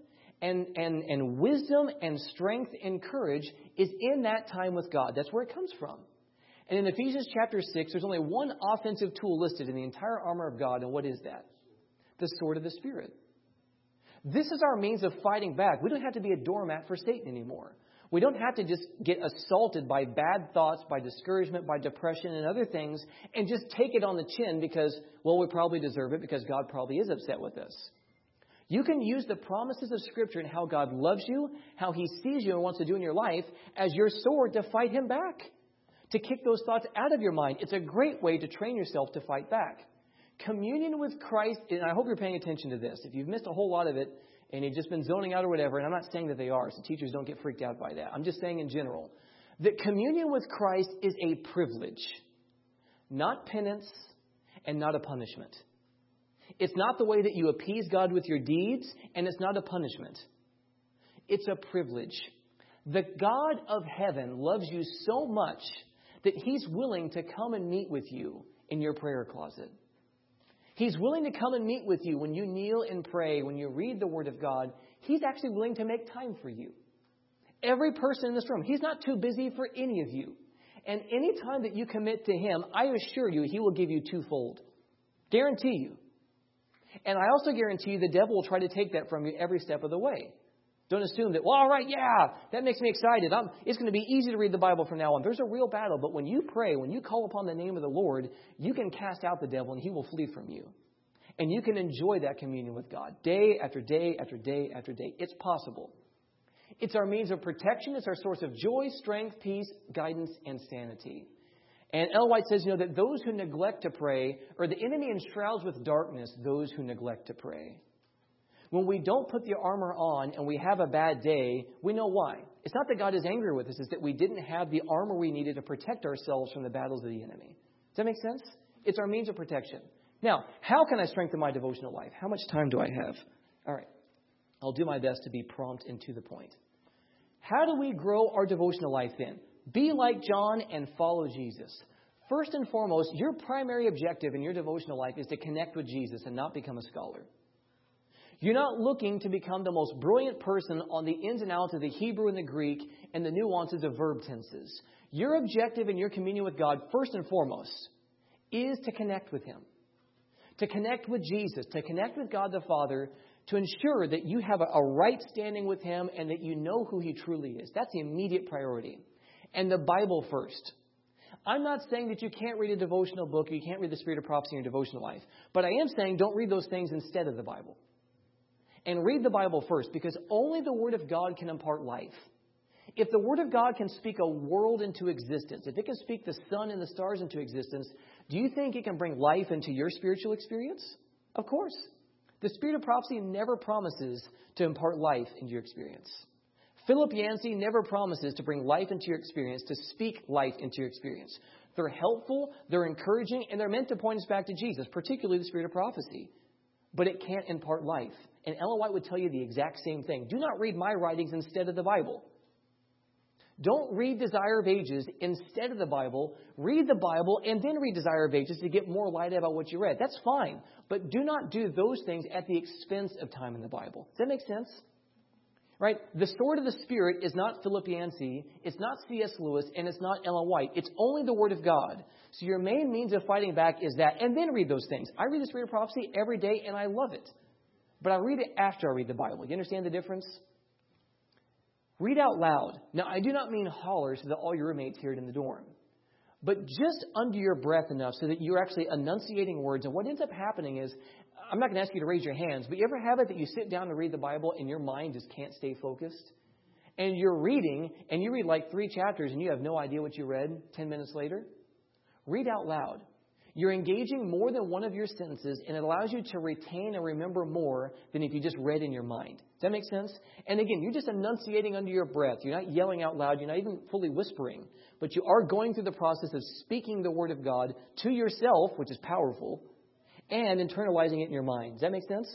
and wisdom and strength and courage is in that time with God. That's where it comes from. And in Ephesians chapter 6, there's only one offensive tool listed in the entire armor of God. And what is that? The sword of the Spirit. This is our means of fighting back. We don't have to be a doormat for Satan anymore. We don't have to just get assaulted by bad thoughts, by discouragement, by depression and other things, and just take it on the chin because, well, we probably deserve it because God probably is upset with us. You can use the promises of Scripture and how God loves you, how He sees you and wants to do in your life as your sword to fight Him back, to kick those thoughts out of your mind. It's a great way to train yourself to fight back. Communion with Christ, and I hope you're paying attention to this. If you've missed a whole lot of it, and you've just been zoning out or whatever, and I'm not saying that they are, so teachers don't get freaked out by that. I'm just saying in general that communion with Christ is a privilege, not penance and not a punishment. It's not the way that you appease God with your deeds, and it's not a punishment. It's a privilege. The God of heaven loves you so much that He's willing to come and meet with you in your prayer closet. He's willing to come and meet with you when you kneel and pray, when you read the Word of God. He's actually willing to make time for you. Every person in this room, He's not too busy for any of you. And any time that you commit to Him, I assure you, He will give you twofold. Guarantee you. And I also guarantee you the devil will try to take that from you every step of the way. Don't assume that, well, all right, yeah, that makes me excited. It's going to be easy to read the Bible from now on. There's a real battle. But when you pray, when you call upon the name of the Lord, you can cast out the devil and he will flee from you. And you can enjoy that communion with God day after day after day after day. It's possible. It's our means of protection. It's our source of joy, strength, peace, guidance, and sanity. And Ellen White says, that those who neglect to pray, or the enemy enshrouds with darkness those who neglect to pray. When we don't put the armor on and we have a bad day, we know why. It's not that God is angry with us. It's that we didn't have the armor we needed to protect ourselves from the battles of the enemy. Does that make sense? It's our means of protection. Now, how can I strengthen my devotional life? How much time do I have? All right. I'll do my best to be prompt and to the point. How do we grow our devotional life then? Be like John and follow Jesus. First and foremost, your primary objective in your devotional life is to connect with Jesus and not become a scholar. You're not looking to become the most brilliant person on the ins and outs of the Hebrew and the Greek and the nuances of verb tenses. Your objective in your communion with God, first and foremost, is to connect with Him. To connect with Jesus, to connect with God the Father, to ensure that you have a right standing with Him and that you know who He truly is. That's the immediate priority. And the Bible first. I'm not saying that you can't read a devotional book or you can't read the Spirit of Prophecy in your devotional life. But I am saying don't read those things instead of the Bible. And read the Bible first, because only the Word of God can impart life. If the Word of God can speak a world into existence, if it can speak the sun and the stars into existence, do you think it can bring life into your spiritual experience? Of course. The Spirit of Prophecy never promises to impart life into your experience. Philip Yancey never promises to bring life into your experience, to speak life into your experience. They're helpful, they're encouraging, and they're meant to point us back to Jesus, particularly the Spirit of Prophecy. But it can't impart life. And Ellen White would tell you the exact same thing. Do not read my writings instead of the Bible. Don't read Desire of Ages instead of the Bible. Read the Bible and then read Desire of Ages to get more light about what you read. That's fine. But do not do those things at the expense of time in the Bible. Does that make sense? Right? The sword of the Spirit is not Philip Yancey, it's not C.S. Lewis, and it's not Ellen White. It's only the Word of God. So your main means of fighting back is that, and then read those things. I read the Spirit of Prophecy every day, and I love it. But I read it after I read the Bible. You understand the difference? Read out loud. Now, I do not mean holler so that all your roommates hear it in the dorm. But just under your breath enough so that you're actually enunciating words. And what ends up happening is, I'm not going to ask you to raise your hands, but you ever have it that you sit down to read the Bible and your mind just can't stay focused? And you're reading, and you read like 3 chapters and you have no idea what you read 10 minutes later? Read out loud. You're engaging more than one of your sentences, and it allows you to retain and remember more than if you just read in your mind. Does that make sense? And again, you're just enunciating under your breath. You're not yelling out loud. You're not even fully whispering. But you are going through the process of speaking the Word of God to yourself, which is powerful, and internalizing it in your mind. Does that make sense?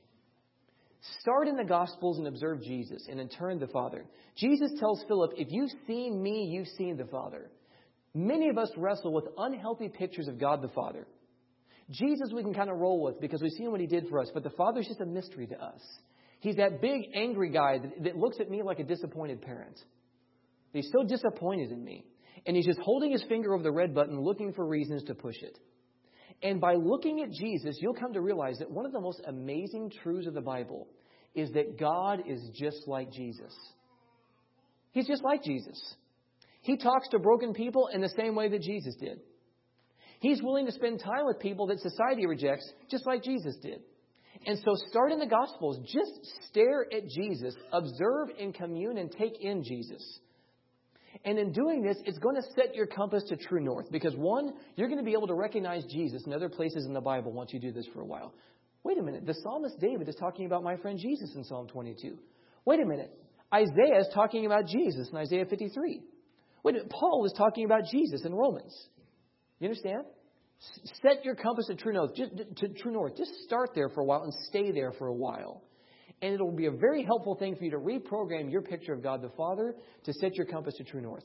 Start in the Gospels and observe Jesus, and in turn the Father. Jesus tells Philip, if you've seen me, you've seen the Father. Many of us wrestle with unhealthy pictures of God the Father. Jesus we can kind of roll with because we've seen what He did for us, but the Father's just a mystery to us. He's that big, angry guy that looks at me like a disappointed parent. He's so disappointed in me. And He's just holding His finger over the red button, looking for reasons to push it. And by looking at Jesus, you'll come to realize that one of the most amazing truths of the Bible is that God is just like Jesus. He's just like Jesus. He talks to broken people in the same way that Jesus did. He's willing to spend time with people that society rejects, just like Jesus did. And so start in the Gospels. Just stare at Jesus, observe and commune and take in Jesus. And in doing this, it's going to set your compass to true north. Because one, you're going to be able to recognize Jesus in other places in the Bible once you do this for a while. Wait a minute. The psalmist David is talking about my friend Jesus in Psalm 22. Wait a minute. Isaiah is talking about Jesus in Isaiah 53. Wait a minute. Paul is talking about Jesus in Romans. You understand? Set your compass to true north. Just start there for a while and stay there for a while. And it'll be a very helpful thing for you to reprogram your picture of God the Father to set your compass to true north.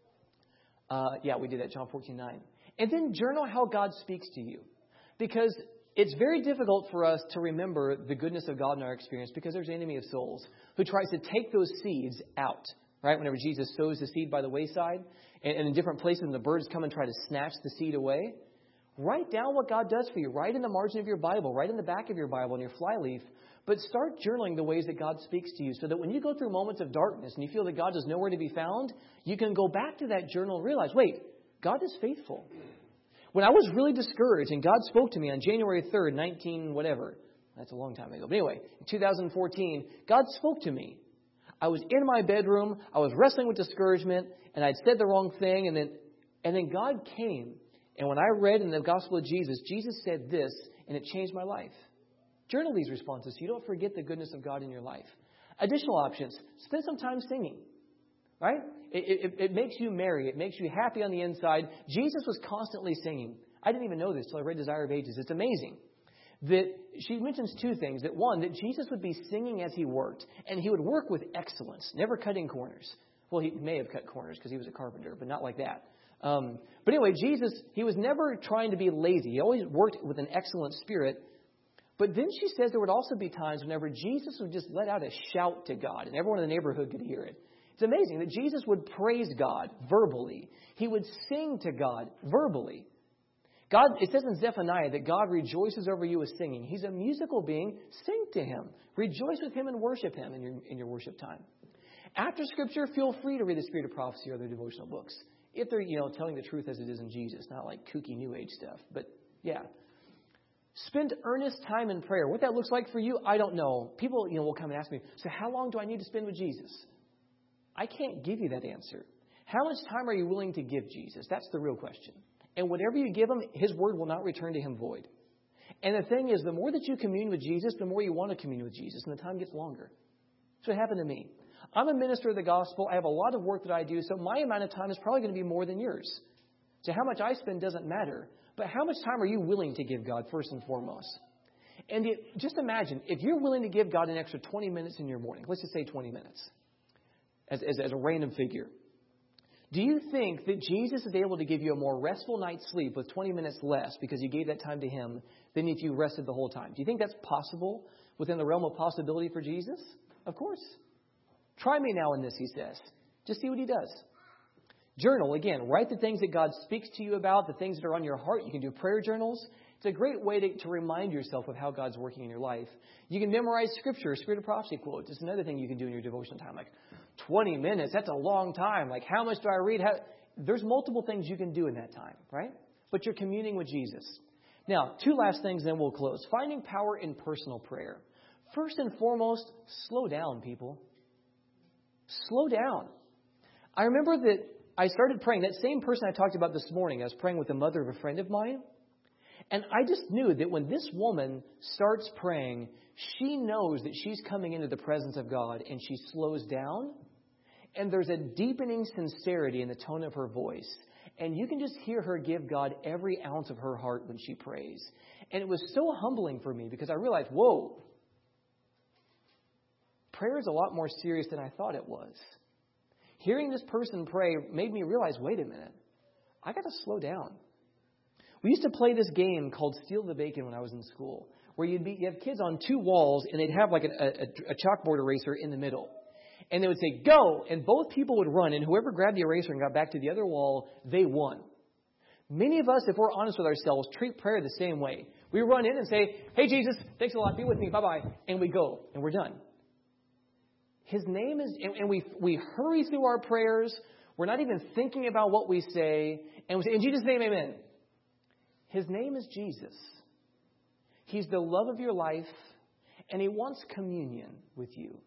We did that, John 14:9. And then journal how God speaks to you. Because it's very difficult for us to remember the goodness of God in our experience because there's an enemy of souls who tries to take those seeds out. Right? Whenever Jesus sows the seed by the wayside and in different places and the birds come and try to snatch the seed away. Write down what God does for you. Write in the margin of your Bible. Write in the back of your Bible in your flyleaf. But start journaling the ways that God speaks to you so that when you go through moments of darkness and you feel that God is nowhere to be found, you can go back to that journal and realize, wait, God is faithful. When I was really discouraged and God spoke to me on January 3rd, that's a long time ago. But anyway, in 2014, God spoke to me. I was in my bedroom, I was wrestling with discouragement, and I'd said the wrong thing, and then God came. And when I read in the Gospel of Jesus, Jesus said this, and it changed my life. Journal these responses so you don't forget the goodness of God in your life. Additional options. Spend some time singing. Right? It makes you merry. It makes you happy on the inside. Jesus was constantly singing. I didn't even know this until I read Desire of Ages. It's amazing. That she mentions 2 things. That one, that Jesus would be singing as He worked. And He would work with excellence, never cutting corners. Well, He may have cut corners because He was a carpenter, but not like that. But anyway, Jesus, He was never trying to be lazy. He always worked with an excellent spirit. But then she says there would also be times whenever Jesus would just let out a shout to God, and everyone in the neighborhood could hear it. It's amazing that Jesus would praise God verbally. He would sing to God verbally. God, it says in Zephaniah that God rejoices over you with singing. He's a musical being. Sing to Him. Rejoice with Him and worship Him in your worship time. After Scripture, feel free to read the Spirit of Prophecy or other devotional books. If they're, telling the truth as it is in Jesus, not like kooky New Age stuff. But, yeah. Spend earnest time in prayer. What that looks like for you, I don't know. People, will come and ask me, so how long do I need to spend with Jesus? I can't give you that answer. How much time are you willing to give Jesus? That's the real question. And whatever you give Him, His word will not return to Him void. And the thing is, the more that you commune with Jesus, the more you want to commune with Jesus, and the time gets longer. That's what happened to me. I'm a minister of the gospel. I have a lot of work that I do, so my amount of time is probably going to be more than yours. So how much I spend doesn't matter. But how much time are you willing to give God first and foremost? And just imagine, if you're willing to give God an extra 20 minutes in your morning, let's just say 20 minutes, as a random figure. Do you think that Jesus is able to give you a more restful night's sleep with 20 minutes less because you gave that time to Him than if you rested the whole time? Do you think that's possible within the realm of possibility for Jesus? Of course. Try me now in this, He says. Just see what He does. Journal, again, write the things that God speaks to you about, the things that are on your heart. You can do prayer journals. It's a great way to remind yourself of how God's working in your life. You can memorize Scripture, Spirit of Prophecy quotes. It's another thing you can do in your devotion time. Like 20 minutes, that's a long time. Like how much do I read? There's multiple things you can do in that time, right? But you're communing with Jesus. Now, two last things, then we'll close. Finding power in personal prayer. First and foremost, slow down, people. Slow down. I remember that I started praying. That same person I talked about this morning, I was praying with the mother of a friend of mine. And I just knew that when this woman starts praying, she knows that she's coming into the presence of God, and she slows down. And there's a deepening sincerity in the tone of her voice. And you can just hear her give God every ounce of her heart when she prays. And it was so humbling for me because I realized, whoa, prayer is a lot more serious than I thought it was. Hearing this person pray made me realize, wait a minute, I got to slow down. We used to play this game called Steal the Bacon when I was in school, where you have kids on two walls and they'd have like a chalkboard eraser in the middle. And they would say, go, and both people would run, and whoever grabbed the eraser and got back to the other wall, they won. Many of us, if we're honest with ourselves, treat prayer the same way. We run in and say, hey, Jesus, thanks a lot, be with me, bye-bye, and we go, and we're done. His name is, and we hurry through our prayers. We're not even thinking about what we say. And we say, in Jesus' name, amen. His name is Jesus. He's the love of your life, and He wants communion with you.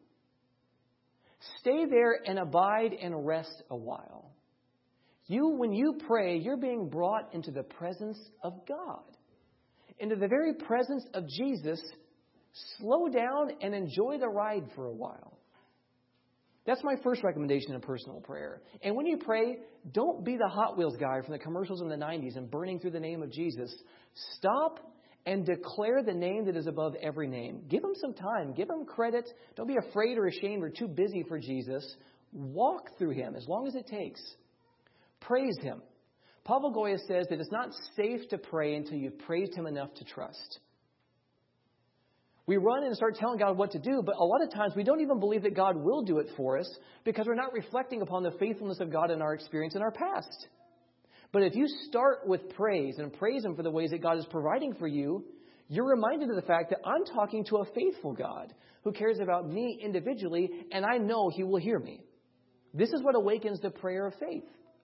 Stay there and abide and rest a while. When you pray, you're being brought into the presence of God. Into the very presence of Jesus. Slow down and enjoy the ride for a while. That's my first recommendation in personal prayer. And when you pray, don't be the Hot Wheels guy from the commercials in the 90s and burning through the name of Jesus. Stop and declare the name that is above every name. Give Him some time. Give Him credit. Don't be afraid or ashamed or too busy for Jesus. Walk through Him as long as it takes. Praise Him. Pavel Goya says that it's not safe to pray until you've praised Him enough to trust. We run and start telling God what to do, but a lot of times we don't even believe that God will do it for us because we're not reflecting upon the faithfulness of God in our experience in our past. But if you start with praise and praise Him for the ways that God is providing for you, you're reminded of the fact that I'm talking to a faithful God who cares about me individually, and I know He will hear me. This is what awakens the prayer of faith.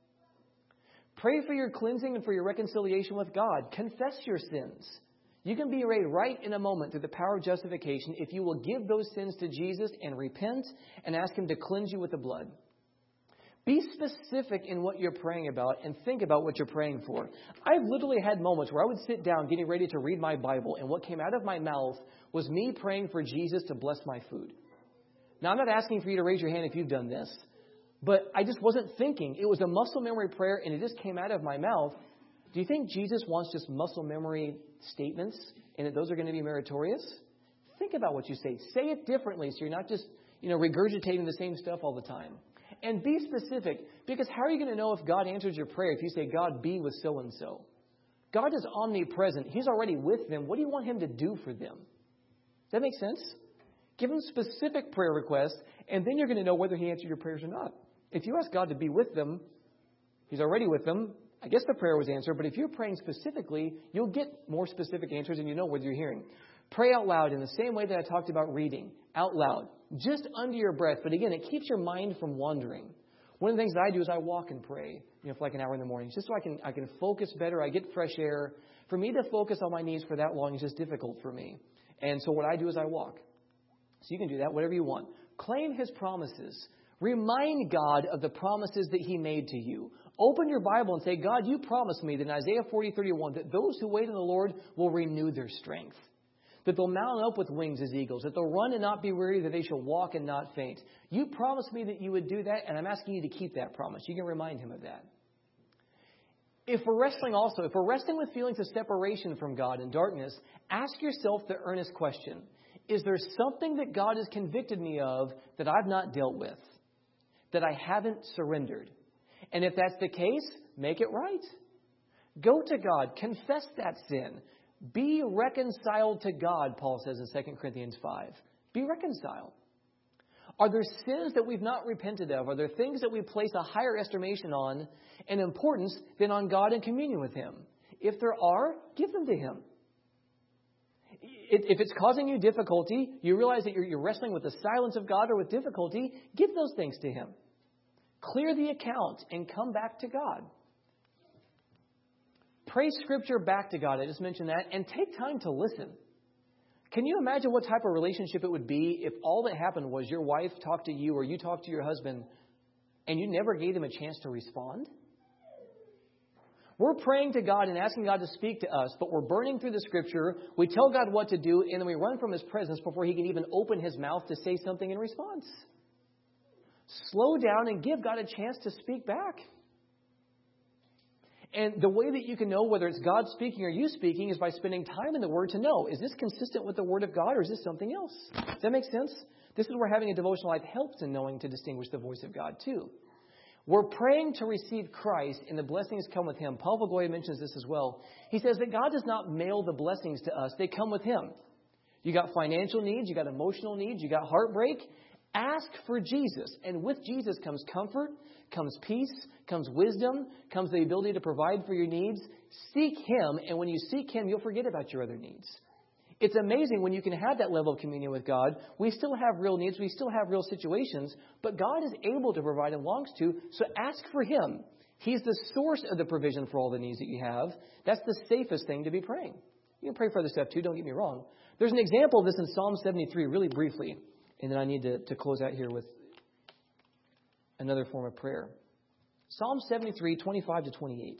Pray for your cleansing and for your reconciliation with God. Confess your sins. You can be made right in a moment through the power of justification if you will give those sins to Jesus and repent and ask Him to cleanse you with the blood. Be specific in what you're praying about and think about what you're praying for. I've literally had moments where I would sit down getting ready to read my Bible, and what came out of my mouth was me praying for Jesus to bless my food. Now, I'm not asking for you to raise your hand if you've done this, but I just wasn't thinking. It was a muscle memory prayer, and it just came out of my mouth. Do you think Jesus wants just muscle memory statements and that those are going to be meritorious? Think about what you say. Say it differently so you're not just, regurgitating the same stuff all the time. And be specific, because how are you going to know if God answers your prayer if you say, God, be with so-and-so? God is omnipresent. He's already with them. What do you want Him to do for them? Does that make sense? Give Him specific prayer requests, and then you're going to know whether He answered your prayers or not. If you ask God to be with them, He's already with them. I guess the prayer was answered, but if you're praying specifically, you'll get more specific answers and you know what you're hearing. Pray out loud in the same way that I talked about reading, out loud, just under your breath. But again, it keeps your mind from wandering. One of the things that I do is I walk and pray, for like an hour in the morning, just so I can focus better. I get fresh air. For me to focus on my knees for that long is just difficult for me. And so what I do is I walk. So you can do that, whatever you want. Claim His promises. Remind God of the promises that He made to you. Open your Bible and say, God, you promised me that in Isaiah 40:31 that those who wait on the Lord will renew their strength. That they'll mount up with wings as eagles. That they'll run and not be weary. That they shall walk and not faint. You promised me that you would do that, and I'm asking you to keep that promise. You can remind Him of that. If we're wrestling with feelings of separation from God and darkness, ask yourself the earnest question. Is there something that God has convicted me of that I've not dealt with? That I haven't surrendered? And if that's the case, make it right. Go to God. Confess that sin. Be reconciled to God, Paul says in 2 Corinthians 5. Be reconciled. Are there sins that we've not repented of? Are there things that we place a higher estimation on and importance than on God and communion with Him? If there are, give them to Him. If it's causing you difficulty, you realize that you're wrestling with the silence of God or with difficulty, give those things to Him. Clear the account and come back to God. Pray Scripture back to God. I just mentioned that. And take time to listen. Can you imagine what type of relationship it would be if all that happened was your wife talked to you or you talked to your husband and you never gave them a chance to respond? We're praying to God and asking God to speak to us, but we're burning through the Scripture. We tell God what to do, and then we run from His presence before He can even open His mouth to say something in response. Slow down and give God a chance to speak back. And the way that you can know whether it's God speaking or you speaking is by spending time in the Word to know, is this consistent with the Word of God or is this something else? Does that make sense? This is where having a devotional life helps in knowing to distinguish the voice of God too. We're praying to receive Christ and the blessings come with Him. Paul Vagoya mentions this as well. He says that God does not mail the blessings to us. They come with Him. You got financial needs. You got emotional needs. You got heartbreak. Ask for Jesus. And with Jesus comes comfort, comes peace, comes wisdom, comes the ability to provide for your needs. Seek Him. And when you seek Him, you'll forget about your other needs. It's amazing when you can have that level of communion with God. We still have real needs. We still have real situations. But God is able to provide and longs to. So ask for Him. He's the source of the provision for all the needs that you have. That's the safest thing to be praying. You can pray for other stuff too. Don't get me wrong. There's an example of this in Psalm 73, really briefly. And then I need to close out here with another form of prayer. Psalm 73, 25 to 28.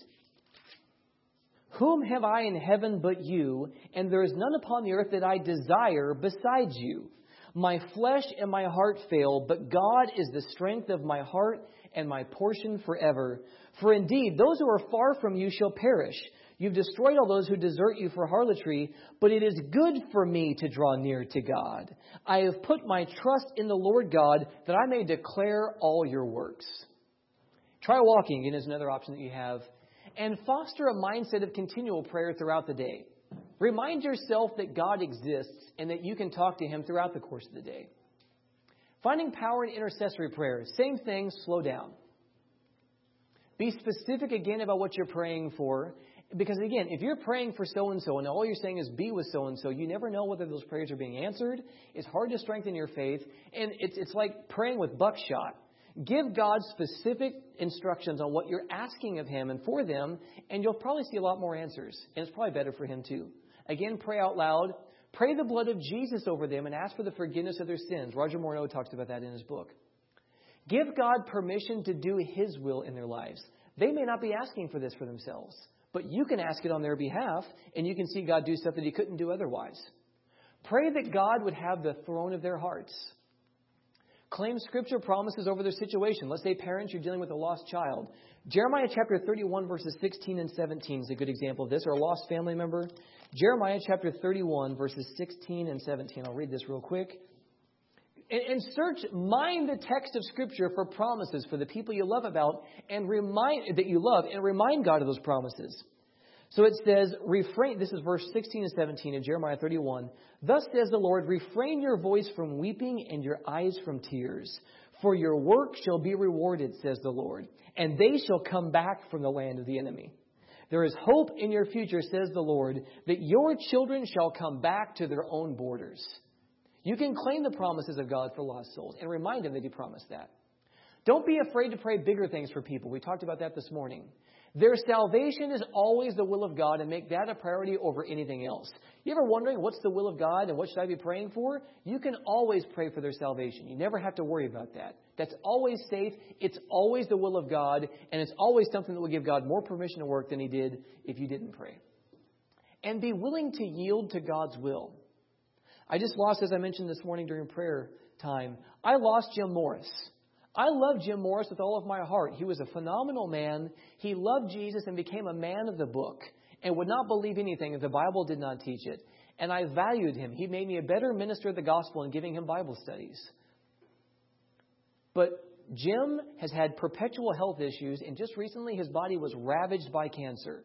Whom have I in heaven but you? And there is none upon the earth that I desire besides you. My flesh and my heart fail, but God is the strength of my heart and my portion forever. For indeed, those who are far from you shall perish. You've destroyed all those who desert you for harlotry, but it is good for me to draw near to God. I have put my trust in the Lord God that I may declare all your works. Try walking, again, is another option that you have. And foster a mindset of continual prayer throughout the day. Remind yourself that God exists and that you can talk to Him throughout the course of the day. Finding power in intercessory prayer. Same thing, slow down. Be specific again about what you're praying for. Because again, if you're praying for so-and-so and all you're saying is be with so-and-so, you never know whether those prayers are being answered. It's hard to strengthen your faith. And it's like praying with buckshot. Give God specific instructions on what you're asking of Him and for them, and you'll probably see a lot more answers. And it's probably better for Him too. Again, pray out loud. Pray the blood of Jesus over them and ask for the forgiveness of their sins. Roger Morneau talks about that in his book. Give God permission to do His will in their lives. They may not be asking for this for themselves, but you can ask it on their behalf, and you can see God do stuff that He couldn't do otherwise. Pray that God would have the throne of their hearts. Claim Scripture promises over their situation. Let's say parents, you're dealing with a lost child. Jeremiah chapter 31, verses 16 and 17 is a good example of this, or a lost family member. Jeremiah chapter 31, verses 16 and 17. I'll read this real quick. And mine the text of Scripture for promises for the people you love about and remind God of those promises. So it says, refrain, this is verse 16 and 17 in Jeremiah 31. Thus says the Lord, refrain your voice from weeping and your eyes from tears. For your work shall be rewarded, says the Lord, and they shall come back from the land of the enemy. There is hope in your future, says the Lord, that your children shall come back to their own borders. You can claim the promises of God for lost souls and remind them that He promised that. Don't be afraid to pray bigger things for people. We talked about that this morning. Their salvation is always the will of God, and make that a priority over anything else. You ever wondering what's the will of God and what should I be praying for? You can always pray for their salvation. You never have to worry about that. That's always safe. It's always the will of God, and it's always something that will give God more permission to work than He did if you didn't pray. And be willing to yield to God's will. I just lost, as I mentioned this morning during prayer time, I lost Jim Morris. I love Jim Morris with all of my heart. He was a phenomenal man. He loved Jesus and became a man of the book and would not believe anything if the Bible did not teach it. And I valued him. He made me a better minister of the gospel in giving him Bible studies. But Jim has had perpetual health issues, and just recently his body was ravaged by cancer.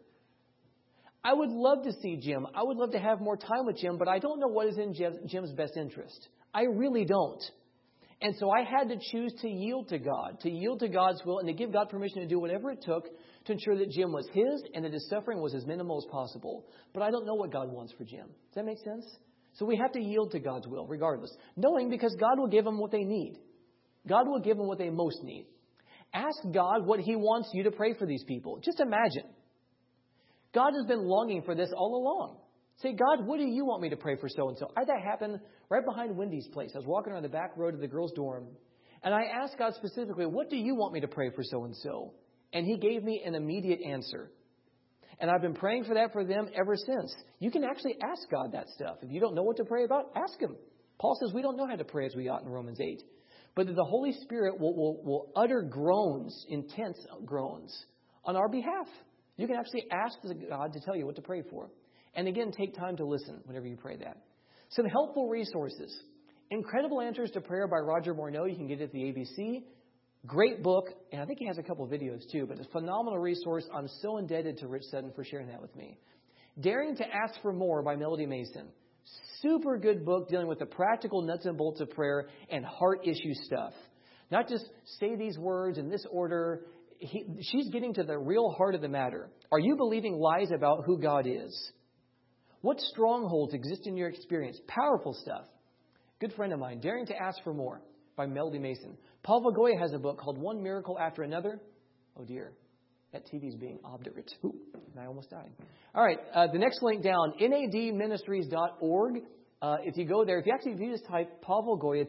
I would love to see Jim. I would love to have more time with Jim, but I don't know what is in Jim's best interest. I really don't. And so I had to choose to yield to God, to yield to God's will, and to give God permission to do whatever it took to ensure that Jim was His and that his suffering was as minimal as possible. But I don't know what God wants for Jim. Does that make sense? So we have to yield to God's will regardless, knowing because God will give them what they need. God will give them what they most need. Ask God what He wants you to pray for these people. Just imagine. God has been longing for this all along. Say, God, what do you want me to pray for so-and-so? I had that happen right behind Wendy's place. I was walking around the back road of the girls' dorm, and I asked God specifically, what do you want me to pray for so-and-so? And He gave me an immediate answer. And I've been praying for that for them ever since. You can actually ask God that stuff. If you don't know what to pray about, ask Him. Paul says we don't know how to pray as we ought in Romans 8. But that the Holy Spirit will utter groans, intense groans, on our behalf. You can actually ask God to tell you what to pray for. And again, take time to listen whenever you pray that. Some helpful resources. Incredible Answers to Prayer by Roger Morneau. You can get it at the ABC. Great book. And I think he has a couple of videos too. But it's a phenomenal resource. I'm so indebted to Rich Sutton for sharing that with me. Daring to Ask for More by Melody Mason. Super good book dealing with the practical nuts and bolts of prayer and heart issue stuff. Not just say these words in this order. She's getting to the real heart of the matter. Are you believing lies about who God is? What strongholds exist in your experience? Powerful stuff. Good friend of mine, Daring to Ask for More by Melody Mason. Paul Vagoya has a book called One Miracle After Another. Oh dear, that TV's being obdurate. Ooh, I almost died. All right, the next link down, nadministries.org. If you go there, if you just type Pavel Goya,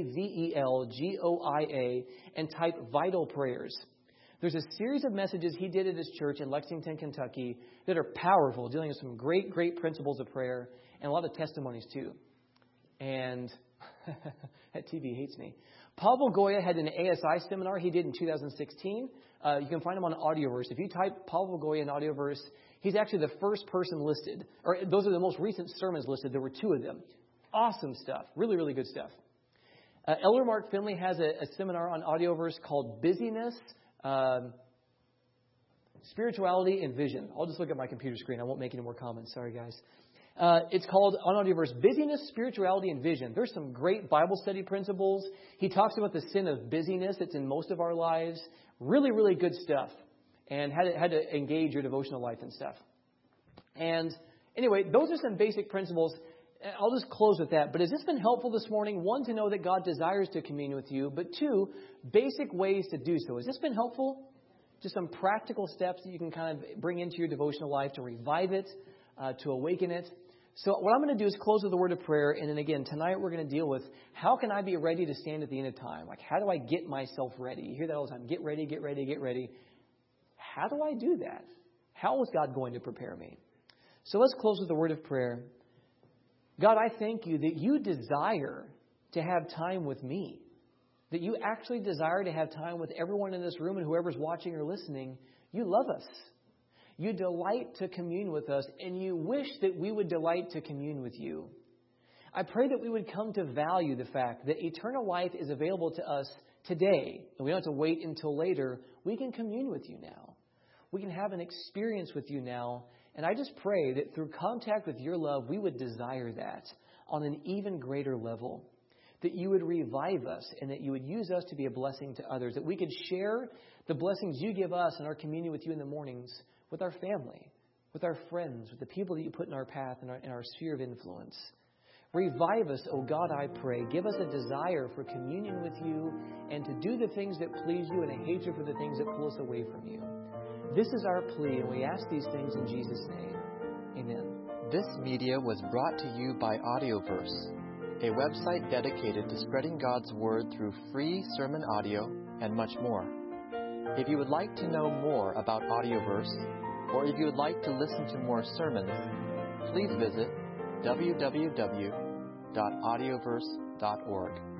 Pavelgoia, and type Vital Prayers. There's a series of messages he did at his church in Lexington, Kentucky that are powerful, dealing with some great, great principles of prayer and a lot of testimonies too. And that TV hates me. Pavel Goya had an ASI seminar he did in 2016. You can find him on Audioverse. If you type Pavel Goya in Audioverse, he's actually the first person listed. Or those are the most recent sermons listed. There were 2 of them. Awesome stuff. Really, really good stuff. Elder Mark Finley has a seminar on Audioverse called Busyness, Spirituality and Vision. I'll just look at my computer screen. I won't make any more comments. Sorry, guys. It's called, on Audioverse, Busyness, Spirituality, and Vision. There's some great Bible study principles. He talks about the sin of busyness that's in most of our lives. Really, really good stuff. And how to engage your devotional life and stuff. And anyway, those are some basic principles. I'll just close with that. But has this been helpful this morning? 1, to know that God desires to commune with you. But 2, basic ways to do so. Has this been helpful? Just some practical steps that you can kind of bring into your devotional life to revive it, to awaken it. So what I'm going to do is close with a word of prayer. And then again, tonight we're going to deal with how can I be ready to stand at the end of time? Like, how do I get myself ready? You hear that all the time. Get ready, get ready, get ready. How do I do that? How is God going to prepare me? So let's close with a word of prayer. God, I thank you that you desire to have time with me. That you actually desire to have time with everyone in this room and whoever's watching or listening. You love us. You delight to commune with us, and you wish that we would delight to commune with you. I pray that we would come to value the fact that eternal life is available to us today, and we don't have to wait until later. We can commune with you now. We can have an experience with you now, And I just pray that through contact with your love, we would desire that on an even greater level. That you would revive us and that you would use us to be a blessing to others. That we could share the blessings you give us in our communion with you in the mornings with our family, with our friends, with the people that you put in our path in our sphere of influence. Revive us, O God, I pray. Give us a desire for communion with you and to do the things that please you and a hatred for the things that pull us away from you. This is our plea, and we ask these things in Jesus' name. Amen. This media was brought to you by Audioverse, a website dedicated to spreading God's Word through free sermon audio and much more. If you would like to know more about Audioverse, or if you would like to listen to more sermons, please visit www.audioverse.org.